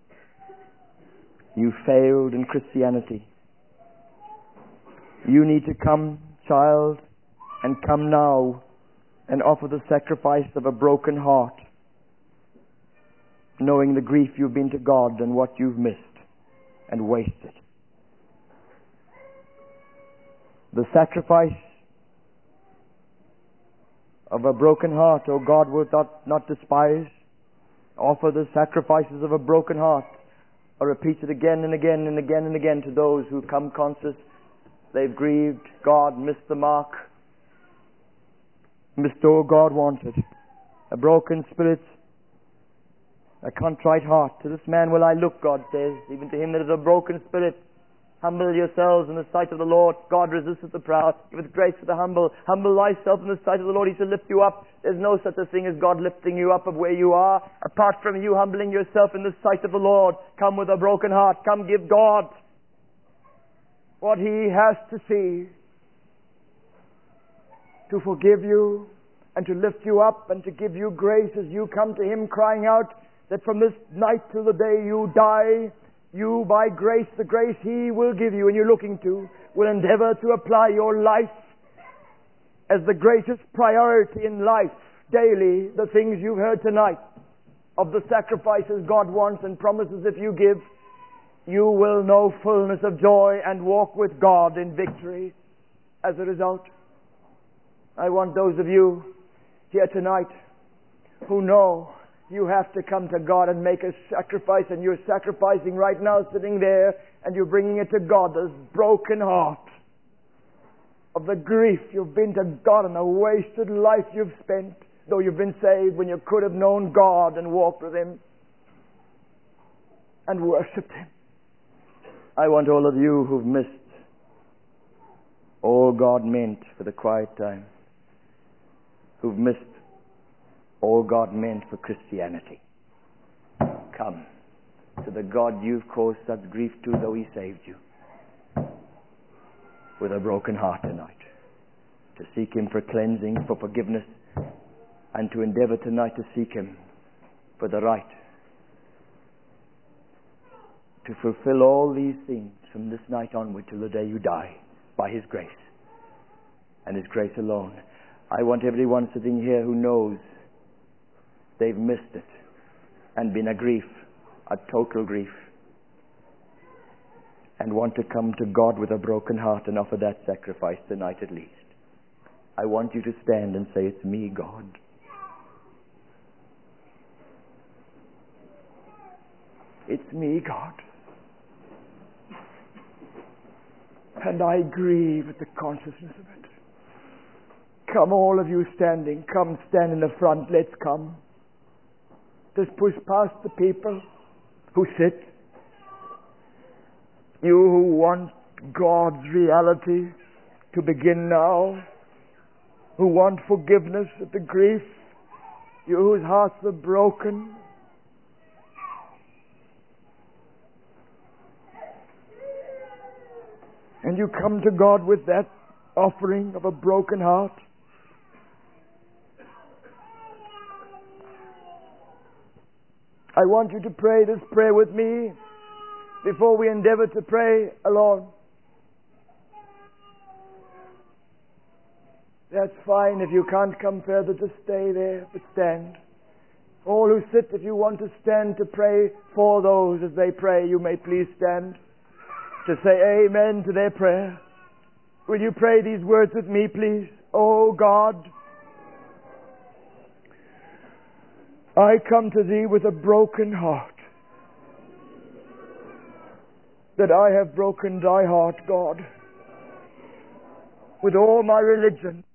You failed in Christianity. You need to come, child, and come now and offer the sacrifice of a broken heart, knowing the grief you've been to God and what you've missed and wasted. The sacrifice of a broken heart, O God, will not, not despise. Offer the sacrifices of a broken heart. I repeat it again and again and again and again to those who come conscious they've grieved God, missed the mark, missed all God wanted. A broken spirit, a contrite heart. To this man will I look, God says, even to him that is a broken spirit. Humble yourselves in the sight of the Lord. God resisteth the proud, giveth grace to the humble. Humble thyself in the sight of the Lord, He shall lift you up. There's no such a thing as God lifting you up of where you are, apart from you humbling yourself in the sight of the Lord. Come with a broken heart. Come give God what He has to see, to forgive you and to lift you up and to give you grace as you come to Him, crying out that from this night till the day you die, you, by grace, the grace He will give you and you're looking to, will endeavor to apply your life as the greatest priority in life daily, the things you've heard tonight of the sacrifices God wants and promises if you give, you will know fullness of joy and walk with God in victory as a result. I want those of you here tonight who know you have to come to God and make a sacrifice, and you're sacrificing right now sitting there and you're bringing it to God, this broken heart of the grief you've been to God and the wasted life you've spent, though you've been saved when you could have known God and walked with Him and worshipped Him. I want all of you who've missed all God meant for the quiet time, who've missed all God meant for Christianity, come to the God you've caused such grief to, though He saved you, with a broken heart tonight, to seek Him for cleansing, for forgiveness, and to endeavor tonight to seek Him for the right to fulfill all these things from this night onward till the day you die, by His grace and His grace alone. I want everyone sitting here who knows they've missed it and been a grief, a total grief, and want to come to God with a broken heart and offer that sacrifice tonight at least. I want you to stand and say, "It's me, God. It's me, God. And I grieve at the consciousness of it." Come, all of you standing, come stand in the front. Let's come. Just push past the people. who sit, you who want God's reality to begin now, who want forgiveness of the grief, you whose hearts are broken, and you come to God with that offering of a broken heart. I want you to pray this prayer with me before we endeavor to pray alone. That's fine. If you can't come further, just stay there, but stand. All who sit, if you want to stand to pray for those as they pray, you may please stand to say amen to their prayer. Will you pray these words with me, please? Oh God, I come to Thee with a broken heart, that I have broken Thy heart, God, with all my religion.